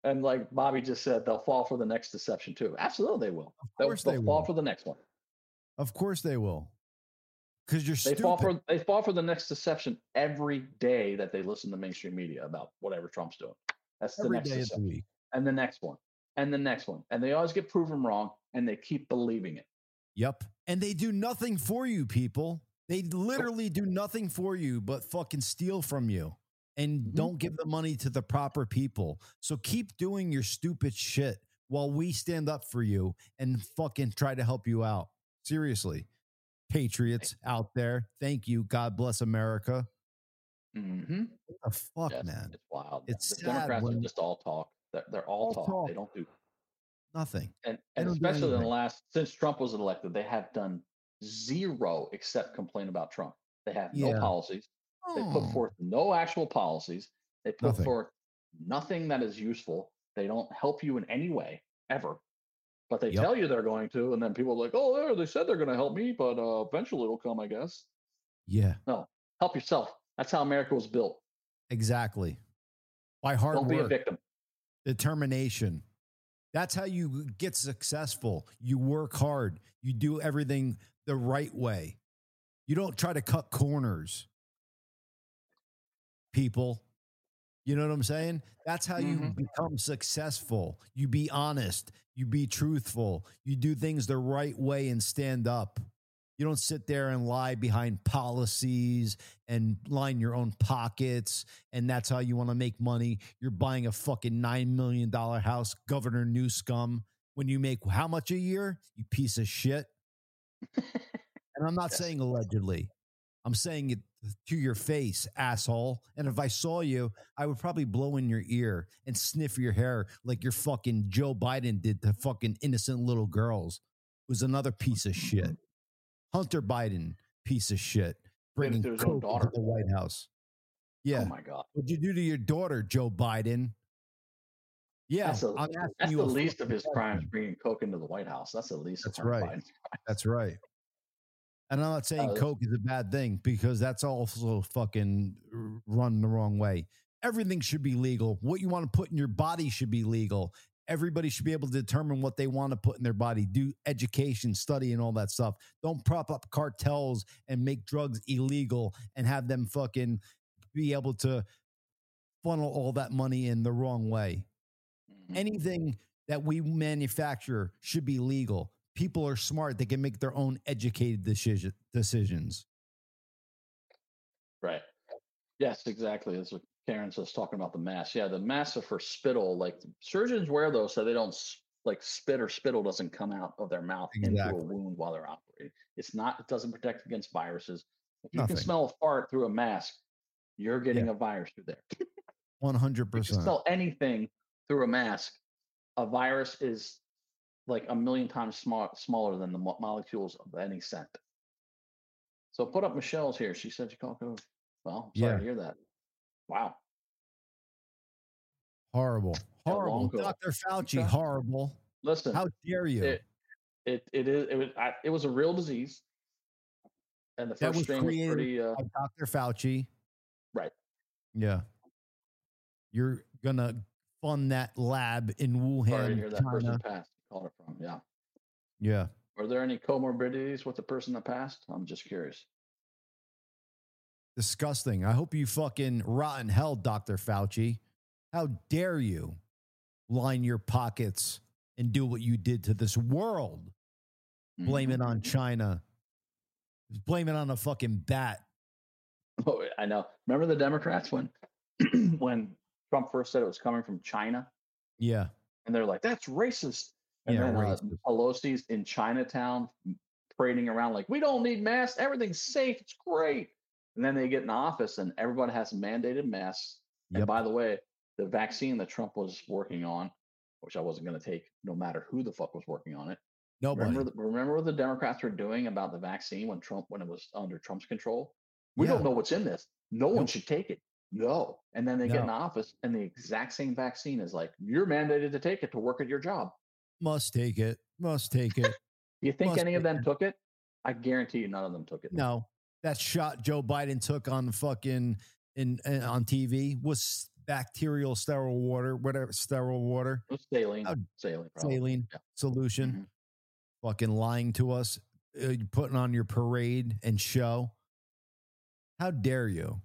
And like Bobby just said, they'll fall for the next deception too. Absolutely, they will.
Of
They'll,
course
they'll
they
fall
will.
for the next one.
Of course they will. Because you're
They
stupid.
fall for they fall for the next deception every day that they listen to mainstream media about whatever Trump's doing. That's the
Every
next
day of the
deception.
week.
And the next one. And the next one. And they always get proven wrong and they keep believing it.
Yep. And they do nothing for you, people. They literally do nothing for you but fucking steal from you and
Mhm.
don't give the money to the proper people. So keep doing your stupid shit while we stand up for you and fucking try to help you out. Seriously. Patriots out there. Thank you. God bless America.
Mm-hmm.
What the fuck,
Yes,
man?
it's wild.
It's
the
sad
Democrats
when-
are just all talk. They're, they're all,
All
talk.
talk.
They don't do
Nothing.
and,
They
and
don't do
especially in the
anything.
last since Trump was elected, they have done zero except complain about Trump. They have no
Yeah.
policies. They put
Oh.
forth no actual policies. They put
Nothing.
forth nothing that is useful. They don't help you in any way ever. But they
Yep.
tell you they're going to, and then people are like, "Oh, there, they said they're going to help me, but uh, eventually it'll come, I guess."
Yeah,
No, help yourself. That's how America was built.
exactly. By hard
Don't be a
work,
victim.
determination. That's how you get successful. You work hard. You do everything the right way. You don't try to cut corners, people. You know what I'm saying? That's how you
Mhm.
become successful. You be honest. You be truthful. You do things the right way and stand up. You don't sit there and lie behind policies and line your own pockets. And that's how you want to make money. You're buying a fucking nine million dollars house, Governor Newscum, when you make how much a year? You piece of shit. And I'm not
Yes.
saying allegedly. I'm saying it to your face, asshole. And if I saw you, I would probably blow in your ear and sniff your hair like your fucking Joe Biden did to fucking innocent little girls. Who's another piece of shit. Hunter Biden, piece of shit. Bringing
to his own
coke into
daughter.
the White House. Yeah.
Oh my God.
What'd you do to your daughter, Joe Biden? Yeah,
That's, a,
I'm asking
that's
you
the
a
least of
fucking
his crimes,
question.
bringing coke into the White House. That's the least
That's
of Hunter
right.
Biden's crimes.
That's right. And I'm not saying
Uh,
coke is a bad thing because that's also fucking run the wrong way. Everything should be legal. What you want to put in your body should be legal. Everybody should be able to determine what they want to put in their body, do education, study, and all that stuff. Don't prop up cartels and make drugs illegal and have them fucking be able to funnel all that money in the wrong way.
Mhm.
Anything that we manufacture should be legal. People are smart. They can make their own educated decision, decisions.
Right. Yes, exactly. That's what Karen says, talking about the mask. Yeah, the masks are for spittle. Like surgeons wear those so they don't s- like spit or spittle doesn't come out of their mouth into a
Exactly.
wound while they're operating. It's not, it doesn't protect against viruses. If you
Nothing.
can smell a fart through a mask, you're getting
Yeah.
a virus through there.
one hundred
If you
percent.
smell anything through a mask, a virus is like a million times small, smaller than the mo- molecules of any scent. So put up Michelle's here. She said she called COVID. Well, I'm sorry
Yeah.
to hear that. Wow.
Horrible.
Yeah,
Horrible.
long ago.
Doctor Fauci,
Okay.
horrible.
Listen,
How dare you?
it it it is it was I, it was a real disease, and the
That
first
was
strain was
created
pretty uh,
by Doctor Fauci.
right.
Yeah. You're going to fund that lab in
Sorry to
Wuhan,
hear that person
China.
passed. Called it from yeah.
Yeah.
Were there any comorbidities with the person that passed? I'm just curious.
Disgusting. I hope you fucking rot in hell, Doctor Fauci. How dare you line your pockets and do what you did to this world? Blame
Mhm.
it on China. Blame it on a fucking bat.
Oh, I know. Remember the Democrats when when Trump first said it was coming from China,
Yeah.
and they're like, "That's racist." And
Yeah,
then uh,
racist.
Pelosi's in Chinatown parading around like, "We don't need masks. Everything's safe. It's great." And then they get in office, and everybody has mandated masks. And
Yep.
by the way, the vaccine that Trump was working on, which I wasn't going to take, no matter who the fuck was working on it.
Nobody.
Remember, the, remember what the Democrats were doing about the vaccine when Trump, when it was under Trump's control? We
Yeah.
don't know what's in this. No one
Nope.
should take it. No. And then they get in
No.
office, and the exact same vaccine is like, you're mandated to take it to work at your job.
Must take it. Must take it.
You think
Must
any of
take
them took it? I guarantee you, none of them took it.
No. That shot Joe Biden took on fucking in, in on T V was bacterial sterile water, whatever, sterile water.
It's saline.
How-
Saline. Probably.
Saline
Yeah.
solution.
Mhm.
Fucking lying to us, uh, putting on your parade and show. How dare you?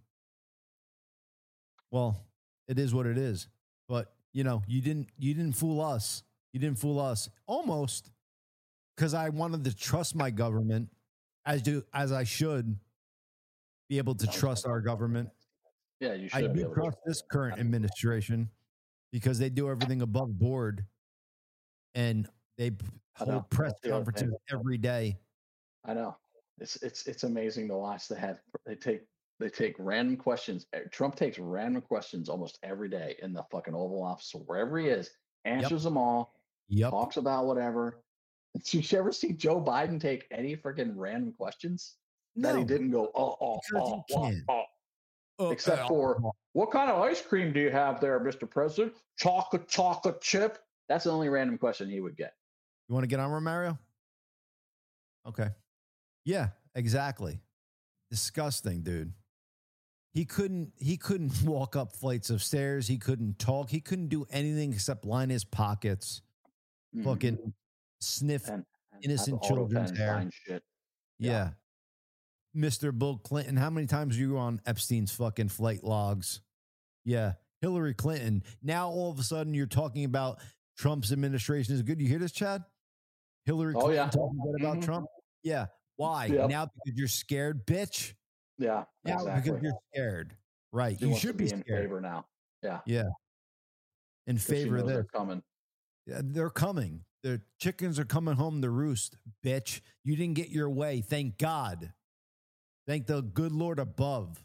Well, it is what it is. But you know, you didn't you didn't fool us. You didn't fool us. Almost, because I wanted to trust my government as do as I should be able to trust our government.
Yeah, you
I
should be
do
able to.
trust this current administration because they do everything above board, and they p-
I know.
hold press
That's the other thing.
conferences every day.
I know. It's it's it's amazing to watch. They have they take they take random questions. Eh, Trump takes random questions almost every day in the fucking Oval Office or wherever he is, answers them all,
Yep.
talks about whatever. Did you ever see Joe Biden take any freaking random questions that he
No,
didn't go oh oh
because
oh,
he
oh,
can.
oh.
Uh,
Except
uh,
for
uh,
what kind of ice cream do you have there, Mister President? Chocolate chocolate chip. That's the only random question he would get.
you want to get on, Romario? Okay. Yeah, exactly. Disgusting, dude. He couldn't he couldn't walk up flights of stairs. He couldn't talk. He couldn't do anything except line his pockets,
Mhm.
fucking sniff
And, and have
innocent
the
children's
autopen
hair.
find shit.
Yeah.
Yeah.
Mister Bill Clinton. How many times were you on Epstein's fucking flight logs? Yeah. Hillary Clinton. Now all of a sudden you're talking about Trump's administration is good. You hear this, Chad? Hillary
Oh,
Clinton
yeah.
talking good about
Mhm.
Trump? Yeah. Why?
Yep.
Now because you're scared, bitch?
Yeah,
Now
exactly.
because you're scared. Right.
He
you
wants
should
to
be
be in
scared.
favor now. Yeah.
Yeah. In
'cause she
favor of
knows they're
this.
coming.
Yeah, they're coming. The chickens are coming home to roost, bitch. You didn't get your way. Thank God. Thank the good Lord above.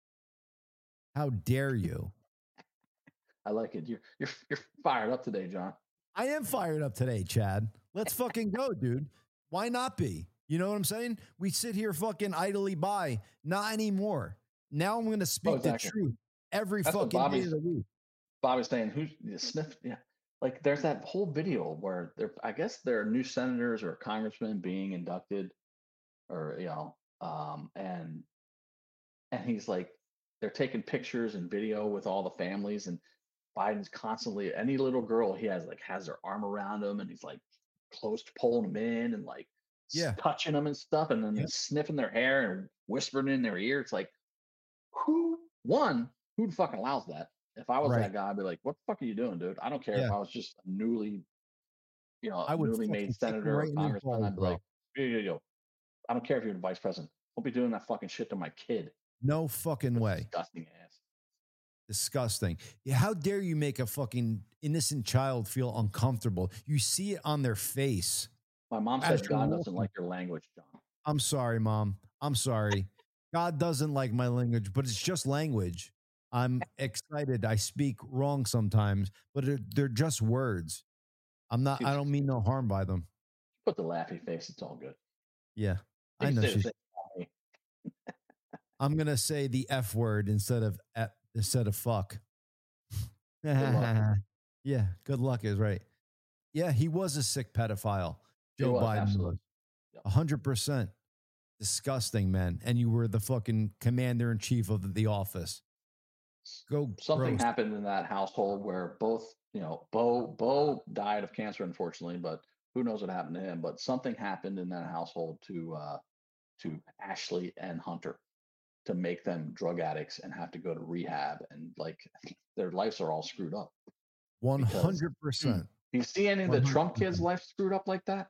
How dare you?
I like it. You're you're you're fired up today, John.
I am fired up today, Chad. Let's fucking go, dude. Why not be? You know what I'm saying? We sit here fucking idly by. Not anymore. Now I'm going to speak
Oh, exactly.
the truth every
That's what
fucking day
Bobby's
of the week.
Bobby's saying. Who's you sniff? Yeah, like there's that whole video where there. I guess there are new senators or congressmen being inducted, or you know, um, and and he's like, they're taking pictures and video with all the families, and Biden's constantly any little girl he has like has their arm around them, and he's like close to pulling them in and like s-
Yeah.
touching them and stuff, and then
Yeah.
he's sniffing their hair and whispering in their ear. It's like, who one who fucking allows that? If I was
Right.
that guy, I'd be like, what the fuck are you doing, dude? I don't care if
Yeah.
I was just a newly, you know,
I would
newly
fucking
made
kick him
senator
right
or
in his
congressman.
balls,
I'd be
bro.
like, yo, yo, yo, I don't care if you're the vice president. Don't be doing that fucking shit to my kid.
No fucking way.
Disgusting ass.
Disgusting. Yeah, how dare you make a fucking innocent child feel uncomfortable? You see it on their face.
My mom
As
said
you're
God doesn't
walking.
like your language, John.
I'm sorry, Mom. I'm sorry. God doesn't like my language, but it's just language. I'm excited. I speak wrong sometimes, but they're, they're just words. I'm not, I don't mean no harm by them.
Put the laughy face. It's all good.
Yeah. I
You
know
say the
she's,
same thing.
I'm going to say the F word instead of, F, instead of fuck.
luck.
Yeah. Good luck is right. Yeah. He was a sick pedophile. Joe
was,
Biden
absolutely.
was.
Yep.
A hundred percent. Disgusting, man. And you were the fucking commander in chief of the office. Go
Something
gross.
happened in that household where both, you know, Bo Bo died of cancer, unfortunately, but who knows what happened to him. But something happened in that household to uh to Ashley and Hunter to make them drug addicts and have to go to rehab, and like their lives are all screwed up.
One hundred percent.
Do you see any of the Trump kids' life screwed up like that?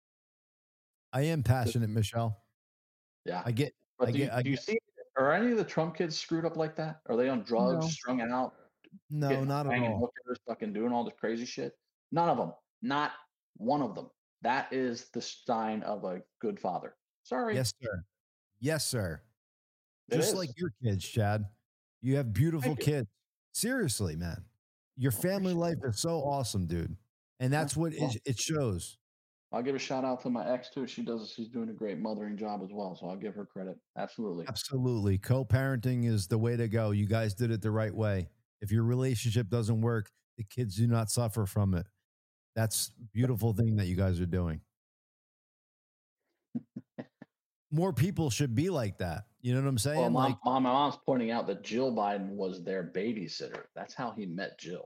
I am passionate, Michelle.
Yeah.
I get.
But
I
do,
get.
you,
I
do you
get
see, are any of the Trump kids screwed up like that? Are they on drugs,
No.
strung out,
no,
getting
not at
banging
all.
hookers, fucking doing all this crazy shit? None of them. Not one of them. That is the sign of a good father. Sorry.
Yes, sir. Yes, sir.
It
Just
is.
like your kids, Chad. You have beautiful
Thank you.
kids. Seriously, man. Your family life is so awesome, dude. And that's what
well.
it, it shows.
I'll give a shout out to my ex too. She does. She's doing a great mothering job as well. So I'll give her credit. Absolutely.
Absolutely. Co-parenting is the way to go. You guys did it the right way. If your relationship doesn't work, the kids do not suffer from it. That's a beautiful thing that you guys are doing. More people should be like that. You know what I'm saying?
Well, mom,
like,
mom, my mom's pointing out that Jill Biden was their babysitter. That's how he met Jill.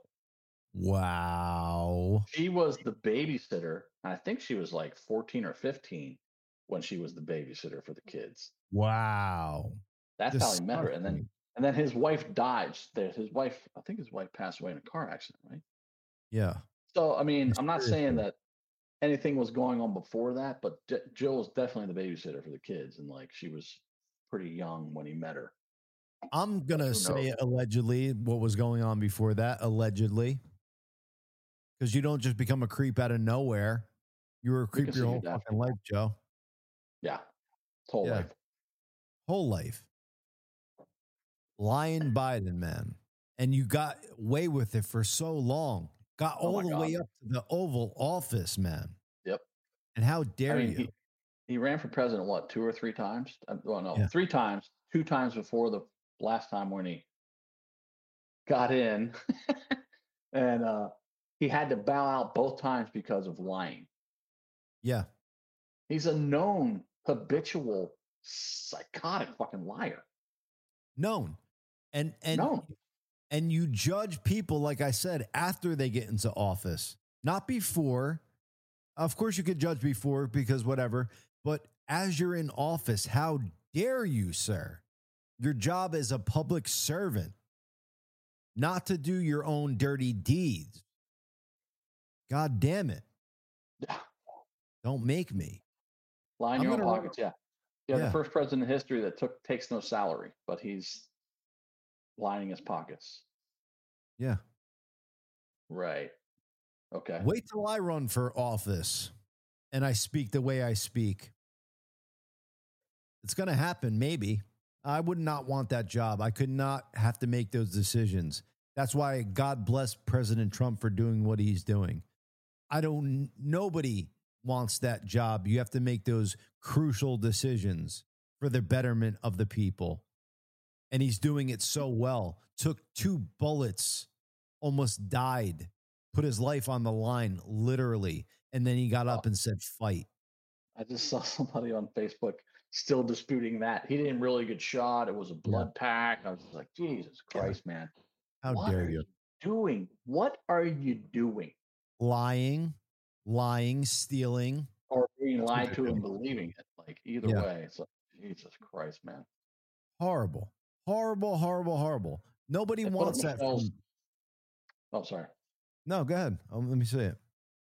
wow.
She was the babysitter. And I think she was like fourteen or fifteen when she was the babysitter for the kids.
Wow.
That's how he met her. And then
Disgusting.
and then his wife died. There- His wife, I think his wife passed away in a car accident, right?
Yeah.
So, I mean, I'm not saying
Seriously.
that anything was going on before that, but J- Jill was definitely the babysitter for the kids. And like she was pretty young when he met her.
I'm going to
Who
say
knows?
allegedly what was going on before that, allegedly. Because you don't just become a creep out of nowhere. You were a
We
creep
can
your
see
whole
who that-
fucking life, Joe.
Yeah. His whole
Yeah.
life.
Whole life. Lying Biden, man. And you got away with it for so long. Got
Oh
all
my
the
God.
way up to the Oval Office, man.
Yep.
And how dare
I mean,
you?
he, he ran for president, what, two or three times? Uh, Well, no,
Yeah.
three times. Two times before the last time when he got in. and uh, he had to bow out both times because of lying.
Yeah.
He's a known, habitual, psychotic fucking liar.
Known. And and
Known.
and you judge people, like I said, after they get into office, not before. Of course, you could judge before because whatever. But as you're in office, how dare you, sir? Your job as a public servant, not to do your own dirty deeds. God damn it.
Yeah.
Don't make me.
Line
I'm
your own
gonna run-
pockets, yeah. Yeah,
Yeah.
the first president in history that took takes no salary, but he's lining his pockets.
Yeah.
Right. Okay.
Wait till I run for office and I speak the way I speak. It's going to happen, maybe. I would not want that job. I could not have to make those decisions. That's why God bless President Trump for doing what he's doing. I don't, nobody wants that job. You have to make those crucial decisions for the betterment of the people. And he's doing it so well. Took two bullets, almost died, put his life on the line, literally. And then he got up and said, fight.
I just saw somebody on Facebook still disputing that. He didn't really get shot. It was a blood pack. I was just like, Jesus Christ, man.
How
what
dare
are
you?
you doing? What are you doing?
Lying, lying, stealing.
Or being
That's what
lied
they're
to and
doing.
believing it. Like either
Yeah.
way, it's like, Jesus Christ, man.
Horrible, horrible, horrible, horrible. Nobody
They put
wants
up
that.
Michelle's-
From,
Oh, sorry.
no, go ahead. Um, let me say it.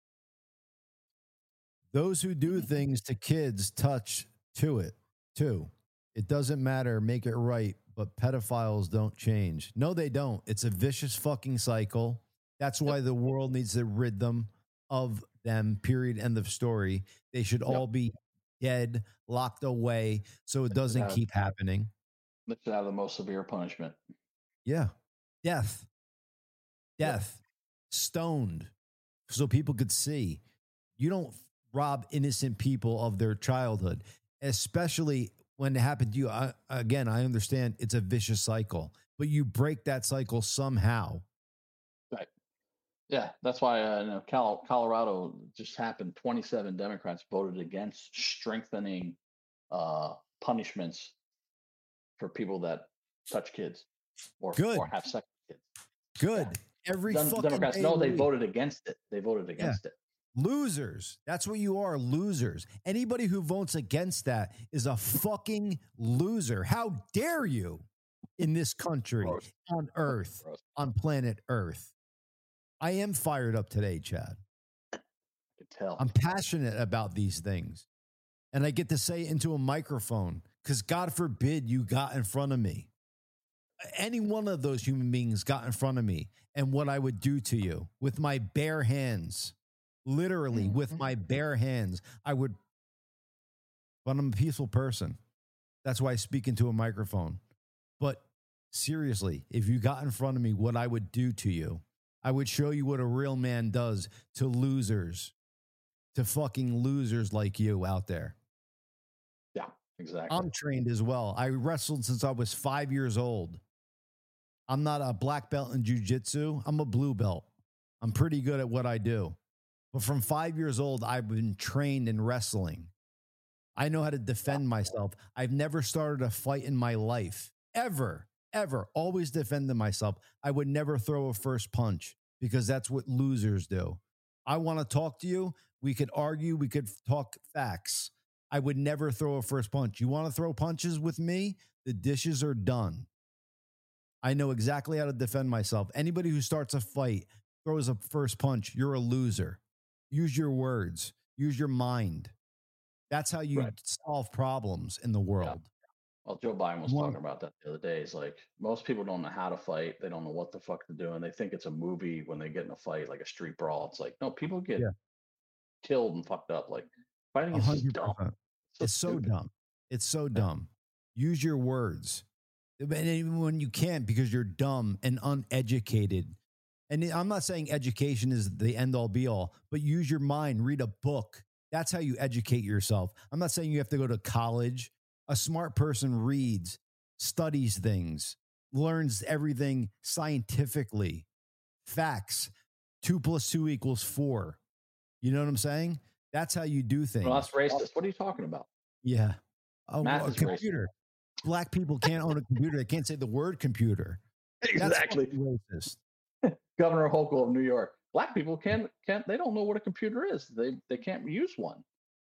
Those who do things to kids touch to it, too. It doesn't matter. Make it right. But pedophiles don't change. No, they don't. It's a vicious fucking cycle. That's why the world needs to rid them of them, period, end of story. They should all be dead, locked away, so it doesn't
have-
keep happening.
They should have the most severe punishment.
Yeah. Death. Death. Stoned. So people could see. You don't rob innocent people of their childhood, especially when it happened to you. I, again, I understand it's a vicious cycle, but you break that cycle somehow.
Right. Yeah, that's why uh, you know, Cal- Colorado just happened. twenty-seven Democrats voted against strengthening uh, punishments for people that touch kids or,
Good.
or have sex with kids.
Good. Every
Dem-
fucking
Democrats,
day
no,
of the
they
week.
voted against it. They voted against it.
Losers. That's what you are, losers. Anybody who votes against that is a fucking loser. How dare you in this country,
Gross.
on Earth,
Gross.
on planet Earth? I am fired up today, Chad.
I could tell.
I'm passionate about these things. And I get to say it into a microphone because God forbid you got in front of me. Any one of those human beings got in front of me and what I would do to you with my bare hands. Literally, with my bare hands, I would, but I'm a peaceful person. That's why I speak into a microphone. But seriously, if you got in front of me, what I would do to you, I would show you what a real man does to losers, to fucking losers like you out there.
Yeah, exactly.
I'm trained as well. I wrestled since I was five years old. I'm not a black belt in jiu-jitsu. I'm a blue belt. I'm pretty good at what I do. But from five years old, I've been trained in wrestling. I know how to defend myself. I've never started a fight in my life, ever, ever, always defended myself. I would never throw a first punch because that's what losers do. I want to talk to you. We could argue. We could talk facts. I would never throw a first punch. You want to throw punches with me? The dishes are done. I know exactly how to defend myself. Anybody who starts a fight, throws a first punch, you're a loser. Use your words. Use your mind. That's how you
Right.
solve problems in the world.
Yeah. Well, Joe Biden was
Well-
talking about that the other day. It's like most people don't know how to fight. They don't know what the fuck to do. And they think it's a movie when they get in a fight, like a street brawl. It's like, no, people get
Yeah.
killed and fucked up. Like fighting
A
is just
hundred
dumb.
percent.
So
It's so
stupid.
dumb. It's so dumb. Use your words. And even when you can't because you're dumb and uneducated. And I'm not saying education is the end all be all, but use your mind, read a book. That's how you educate yourself. I'm not saying you have to go to college. A smart person reads, studies things, learns everything scientifically. Facts. Two plus two equals four. You know what I'm saying? That's how you do things.
Well, that's racist. What are you talking about?
Yeah. A,
Math
a
is
computer. Black people can't own a computer. They can't say the word computer.
Exactly.
That's fucking racist.
Governor Hochul of New York. Black people can't can't they don't know what a computer is. They they can't use one.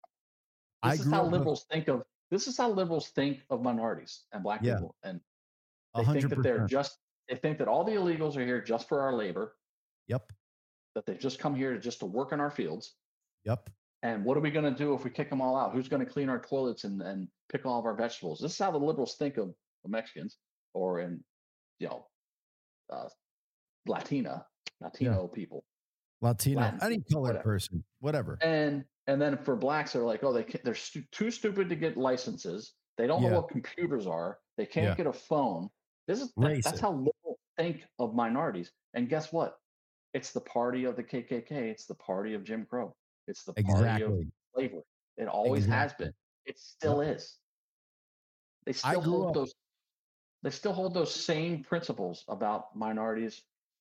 I
This is
grew
how
up with-
liberals think of this is how liberals think of minorities and black
Yeah.
people. And
A
they think
hundred
that they're
percent.
just they think that all the illegals are here just for our labor,
Yep.
that they've just come here to just to work in our fields.
Yep.
And what are we going to do if we kick them all out? Who's going to clean our toilets and, and pick all of our vegetables? This is how the liberals think of the Mexicans or in, you know, uh, Latina, Latino people.
Latino.
Latin,
Any colored
whatever.
person. Whatever.
And and then for blacks, they're like, oh, they can't, they're stu- too stupid to get licenses. They don't
Yeah.
know what computers are. They can't
Yeah.
get a phone. This is that- that's
Racist.
how liberals think of minorities. And guess what? It's the party of the K K K. It's the party of Jim Crow. It's the party of
Exactly.
slavery. It always has
Exactly.
been. It still is. They
I
still
grew
hold
up-
those. They still hold those same principles about minorities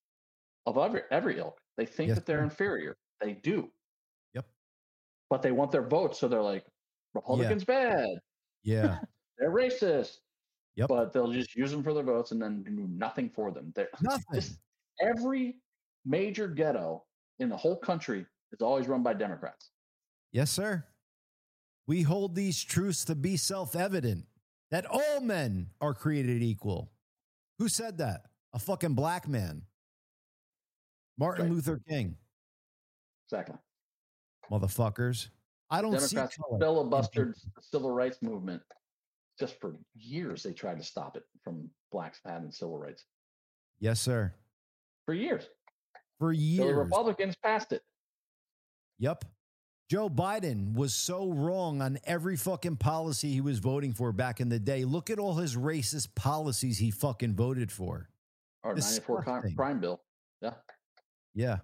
of every every ilk. They think
Yes,
that they're
sir.
inferior. They do.
Yep.
But they want their votes, so they're like, Republicans bad.
Yeah.
They're racist.
Yep.
But they'll just use them for their votes and then do nothing for them. They're,
Nothing.
this, every major ghetto in the whole country is always run by Democrats.
Yes, sir. We hold these truths to be self-evident that all men are created equal. Who said that? A fucking black man. Martin
Right.
Luther King.
Exactly.
Motherfuckers. I don't
Democrats
see color.
filibustered the civil rights movement just for years. They tried to stop it from blacks having civil rights
Yes, sir.
for years.
For
So the
years.
Republicans passed it.
Yep. Joe Biden was so wrong on every fucking policy he was voting for back in the day. Look at all his racist policies he fucking voted for.
Or ninety-four crime,
Disgusting.
crime bill. Yeah.
Yeah.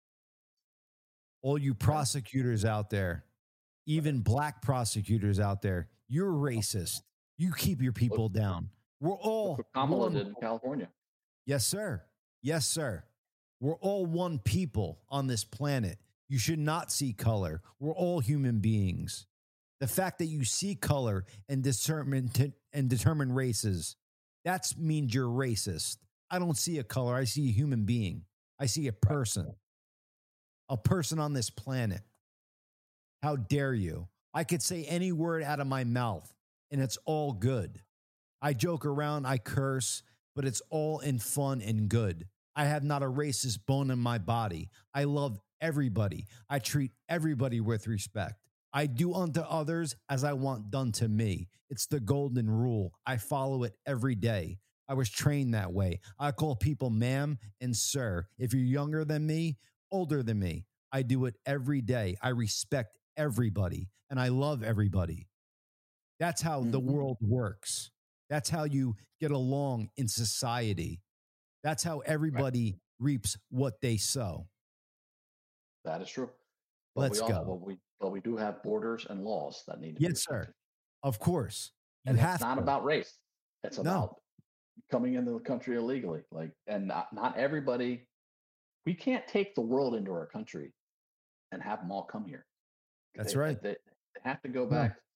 All you prosecutors out there, even black prosecutors out there, you're racist. You keep your people down. We're all
That's what Kamala
one-
did in California.
Yes, sir. Yes, sir. We're all one people on this planet. You should not see color. We're all human beings. The fact that you see color and determine and determine races, that means you're racist. I don't see a color. I see a human being. I see a person. A person on this planet. How dare you? I could say any word out of my mouth and it's all good. I joke around, I curse, but it's all in fun and good. I have not a racist bone in my body. I love everybody. I treat everybody with respect. I do unto others as I want done to me. It's the golden rule. I follow it every day. I was trained that way. I call people ma'am and sir. If you're younger than me, older than me, I do it every day. I respect everybody and I love everybody. That's how the
Mhm.
world works. That's how you get along in society. That's how everybody reaps what they sow.
That is true. But
Let's
we also,
go.
But we, but we do have borders and laws that need to be
Yes, sir.
respected.
Of course. You
And
have
it's not
to.
about race. It's
No.
about coming into the country illegally. Like, and not, not everybody. We can't take the world into our country and have them all come here.
That's
They-
right.
They, they have to go
No.
back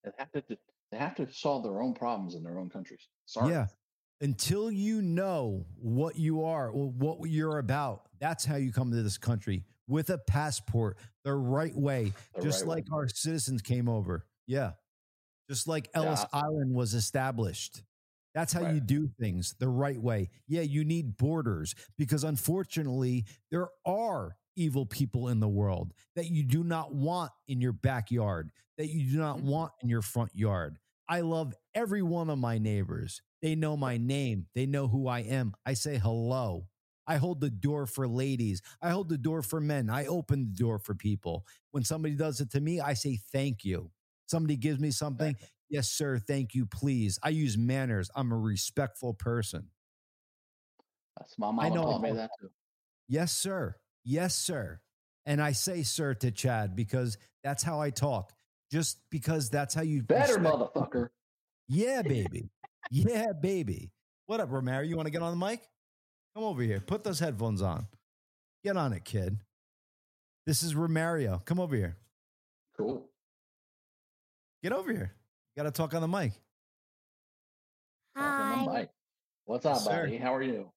They have to they have to solve their own problems in their own countries. Sorry.
Yeah. Until you know what you are or what you're about, that's how you come to this country with a passport the right way,
The
just
right way.
like our citizens came over. Yeah. Just like Ellis
Yeah.
Island was established. That's how
Right.
you do things the right way. Yeah, you need borders because unfortunately, there are evil people in the world that you do not want in your backyard, that you do not
Mhm.
want in your front yard. I love every one of my neighbors. They know my name. They know who I am. I say hello. I hold the door for ladies. I hold the door for men. I open the door for people. When somebody does it to me, I say thank you. Somebody gives me something.
Exactly.
Yes, sir. Thank you, please. I use manners. I'm a respectful person.
That's my
I
mama
know
taught me
about
that too.
Yes, sir. Yes, sir. And I say sir to Chad because that's how I talk. Just because that's how you
Better
respect-
motherfucker.
Yeah, baby. Yeah, baby. What up, Romero? You want to get on the mic? Come over here. Put those headphones on. Get on it, kid. This is Romario. Come over here.
Cool.
Get over here. You got to talk on the mic.
Talking to Mike. What's up,
Yes, sir.
buddy? How are you?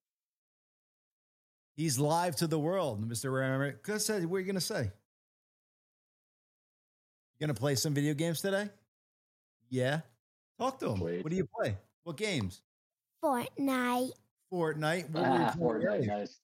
He's live to the world, Mister Romario. Go say, what are you going to say? You going to play some video games today? Yeah. Talk to him.
Sweet.
What do you play? What games?
Fortnite.
Fortnite. What, were you
Ah,
playing
Fortnite,
earlier?
nice.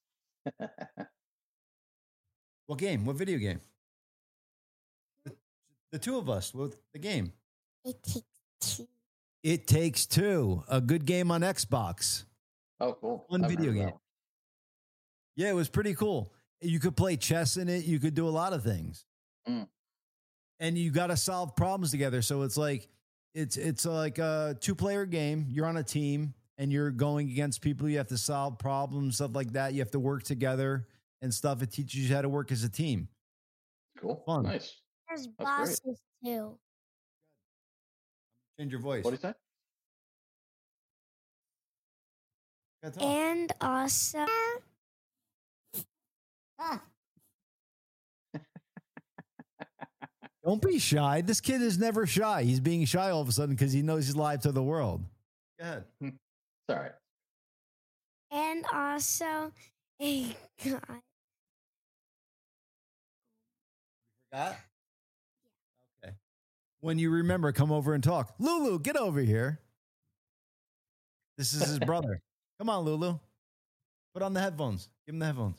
What game? What video game? The, the two of us. What the game?
It takes two.
It Takes Two. A good game on Xbox.
Oh, cool.
One
I've
video
heard of
game.
that one.
Yeah, it was pretty cool. You could play chess in it. You could do a lot of things.
Mm.
And you got to solve problems together. So it's like it's it's like a two-player game. You're on a team and you're going against people. You have to solve problems, stuff like that. You have to work together and stuff. It teaches you how to work as a team.
Cool.
Fun.
Nice.
There's
That's great.
bosses too.
Change your voice.
What do you say?
Gotta talk.
And also,
Don't be shy. This kid is never shy. He's being shy all of a sudden because he knows he's live to the world. Go ahead.
It's all right.
and also a guy.
Forgot? Okay. When you remember, come over and talk. Lulu, get over here. This is his brother. Come on, Lulu. Put on the headphones. Give him the headphones.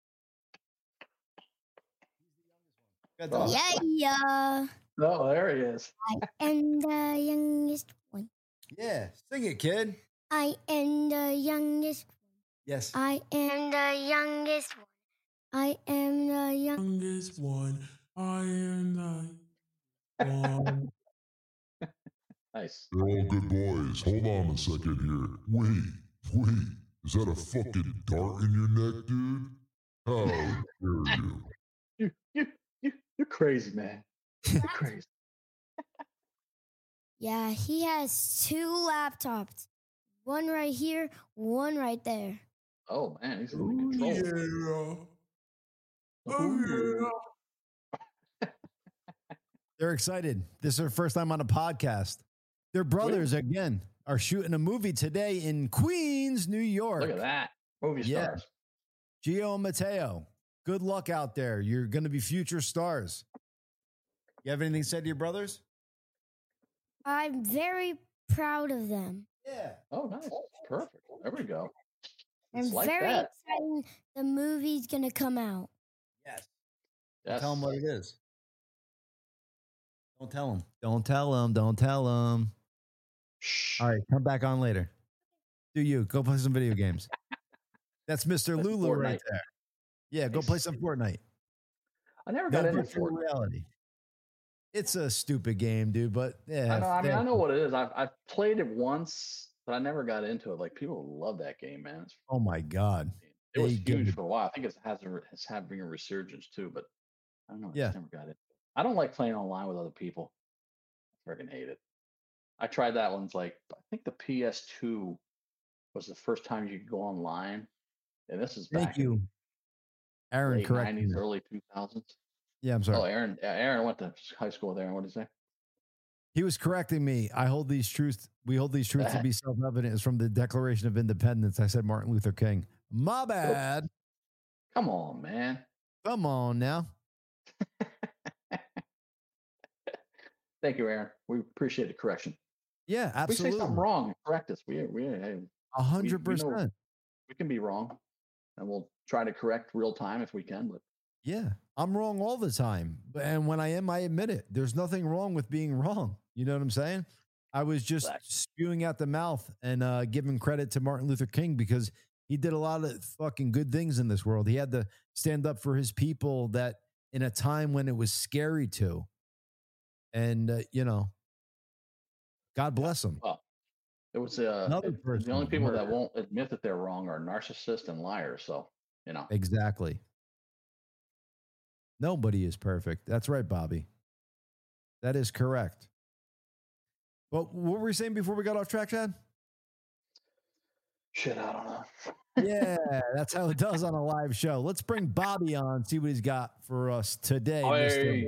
Good
Oh.
talk.
Yeah, yeah.
Oh, there he is.
I am the youngest one.
Yeah. Sing it, kid.
I am the youngest.
Yes.
I am the youngest one. I am the young.
Youngest one. I am the one.
Nice.
They're all good boys. Hold on a second here. Wait, wait. Is that a fucking dart in your neck, dude? How dare you?
You, you, you, you're crazy, man. You're crazy.
Yeah, he has two laptops. One right here, one right there.
Oh man, he's in
Oh,
control.
yeah. Oh, yeah.
They're excited. This is their first time on a podcast. Their brothers, again, are shooting a movie today in Queens, New York.
Look at that. Movie
Yeah.
stars.
Gio and Mateo, good luck out there. You're going to be future stars. You have anything to say to your brothers?
I'm very proud of them.
Yeah.
Oh, nice. Perfect. There we go.
I'm
It's like
very
that.
excited the movie's gonna come out.
Yes.
Yes.
Tell them what it is. Don't tell them. Don't tell them. Don't tell them.
Shh.
All right, come back on later. Do you go play some video games? That's Mister
That's
Lulu right
Fortnite.
there. Yeah, go play some Fortnite.
I never
Go
got into
virtual
Fortnite.
reality. It's a stupid game, dude. But yeah,
I know. I mean,
yeah.
I know what it is. I've I've played it once, but I never got into it. Like people love that game, man. It's,
Oh my god.
it was
They give
huge
it-
for a while. I think it has a, it's having a resurgence too, but I don't know. I
Yeah.
just never got it. I don't like playing online with other people. I freaking hate it. I tried that once. Like I think the P S two was the first time you could go online, and this is
Thank
back
you,
in
Aaron.
late
Correct.
nineties,
me.
early two thousands.
Yeah, I'm sorry.
Oh, Aaron. uh, Aaron went to high school with Aaron. What did he say?
He was correcting me. I hold these truths. We hold these truths to be self-evident. It's from the Declaration of Independence. I said Martin Luther King. My bad.
Come on, man.
Come on now.
Thank you, Aaron. We appreciate the correction.
Yeah, absolutely.
We say something wrong, correct us. We we hey,
A hundred
we- we know
percent.
We can be wrong, and we'll try to correct real time if we can. But
Yeah, I'm wrong all the time. And when I am, I admit it. There's nothing wrong with being wrong. You know what I'm saying? I was just
Exactly.
spewing out the mouth and uh, giving credit to Martin Luther King because he did a lot of fucking good things in this world. He had to stand up for his people that in a time when it was scary to. And, uh, you know, God bless him.
well, it was uh,
Another
it-
person
the only people that
murdered.
won't admit that they're wrong are narcissists and liars. So you know,
Exactly. Nobody is perfect. That's right, Bobby. That is correct. Well, what were we saying before we got off track, Chad?
shit, I don't know.
Yeah, that's how it does on a live show. Let's bring Bobby on, see what he's got for us today, Mister
Hey,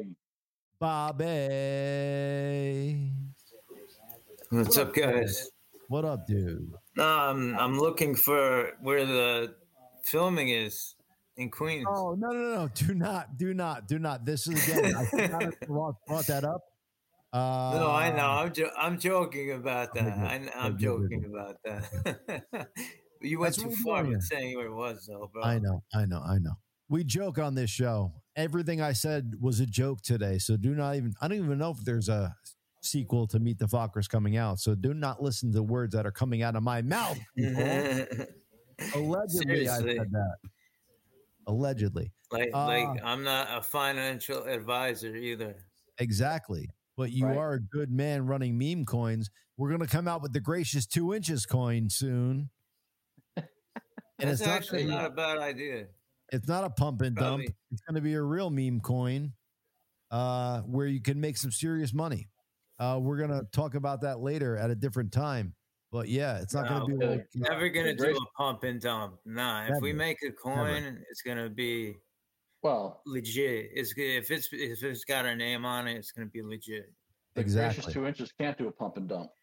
Bobby.
What's up, guys?
What up, dude?
Um, I'm looking for where the filming is in Queens.
Oh, no, no, no. Do not, do not, do not. This is again, I forgot I brought, brought that up. Uh,
no, I know. I'm jo- I'm joking about that.
Okay, good.
I, I'm
Good, good,
joking
good.
about that. You went
That's
too
what we're
far
doing
with
here.
saying where it was, though, bro.
I know, I know, I know. We joke on this show. Everything I said was a joke today. So do not even, I don't even know if there's a sequel to Meet the Fockers coming out. So do not listen to words that are coming out of my mouth, people. Allegedly, I
Seriously.
said that. Allegedly.
Like,
Uh,
like I'm not a financial advisor either.
Exactly. But you
Right.
are a good man running meme coins. We're going to come out with the gracious two inches coin soon. And
That's
it's not,
actually
gonna be-
not a bad idea.
it's not a pump and dump.
Probably.
It's going to be a real meme coin uh, where you can make some serious money. Uh, we're going to talk about that later at a different time. But yeah, it's not going to
No,
be
okay.
like,
Never gonna do
Grace-
a pump and dump. Nah, if we
Never.
make a coin, it's gonna be
well,
legit. It's good if it's if it's got our name on it, it's gonna be legit.
the
Exactly.
gracious two inches can't do a pump and dump.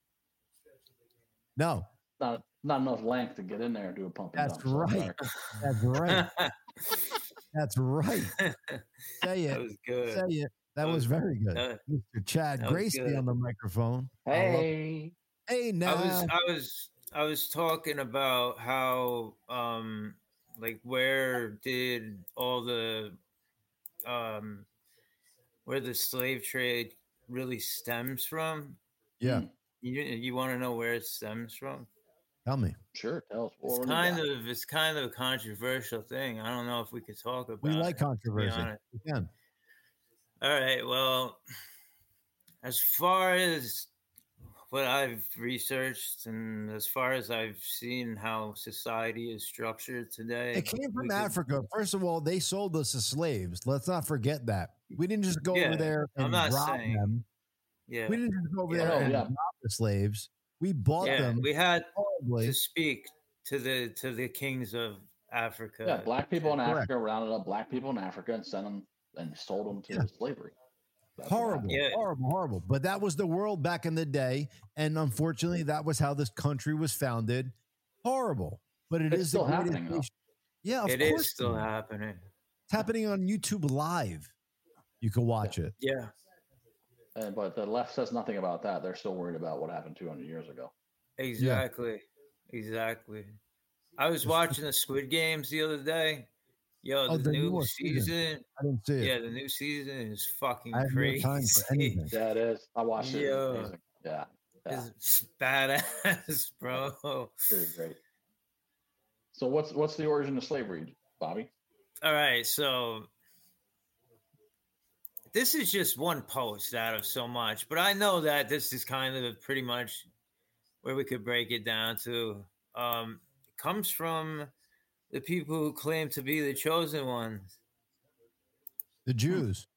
no,
Not not enough length to get in there and do a pump and
that's
dump. So,
right.
sorry.
That's right. That's right. Say
That
it.
was good.
Say it. That
That
was
was-
very good.
that-
Mister Chad
that was
Gracie
good.
on the microphone. I love-
Hey,
Hey, now.
I was I was I was talking about how um like where did all the um where the slave trade really stems from?
yeah.
You you want to know where it stems from?
Tell me.
sure. Tell us. What
It's
we
kind
got.
of it's kind of a controversial thing. I don't know if we could talk about
We
it,
like
to be
controversy.
honest.
We can.
All right. Well, as far as what I've researched and as far as I've seen how society is structured today,
It came
we
from
could-
Africa. First of all, they sold us as slaves. Let's not forget that. We didn't just go
Yeah,
over there
I'm
and
not
rob
saying-
them.
Yeah.
We didn't just go over
Yeah.
there
Oh,
and
yeah.
rob the slaves. We bought
Yeah,
them
we had
horribly.
to speak to the to the kings of Africa.
Yeah, black people in
Correct.
Africa rounded up black people in Africa and sent them and sold them to
Yeah.
slavery. That's what
Horrible,
happened.
Yeah.
horrible, horrible. But that was the world back in the day. And unfortunately, that was how this country was founded. Horrible. But it
It's
is
still
the greatest
happening, though.
nation. Yeah, of
It
course.
is still
it is.
happening.
It's happening on YouTube Live. You can watch it.
Yeah.
Uh, but the left says nothing about that. They're still worried about what happened two hundred years ago.
Exactly. Exactly. I was watching the Squid Games the other day. Yo,
Oh,
the,
the
new
newest season.
season.
I didn't see it.
Yeah, the new season is fucking
I have no
crazy.
time for anything.
Yeah, it is. I watched it. It was
Yo.
amazing. Yeah, yeah,
It's badass, bro.
pretty great. So what's what's the origin of slavery, Bobby?
All right, so this is just one post out of so much, but I know that this is kind of pretty much where we could break it down to. Um, it comes from the people who claim to be the chosen ones.
The Jews.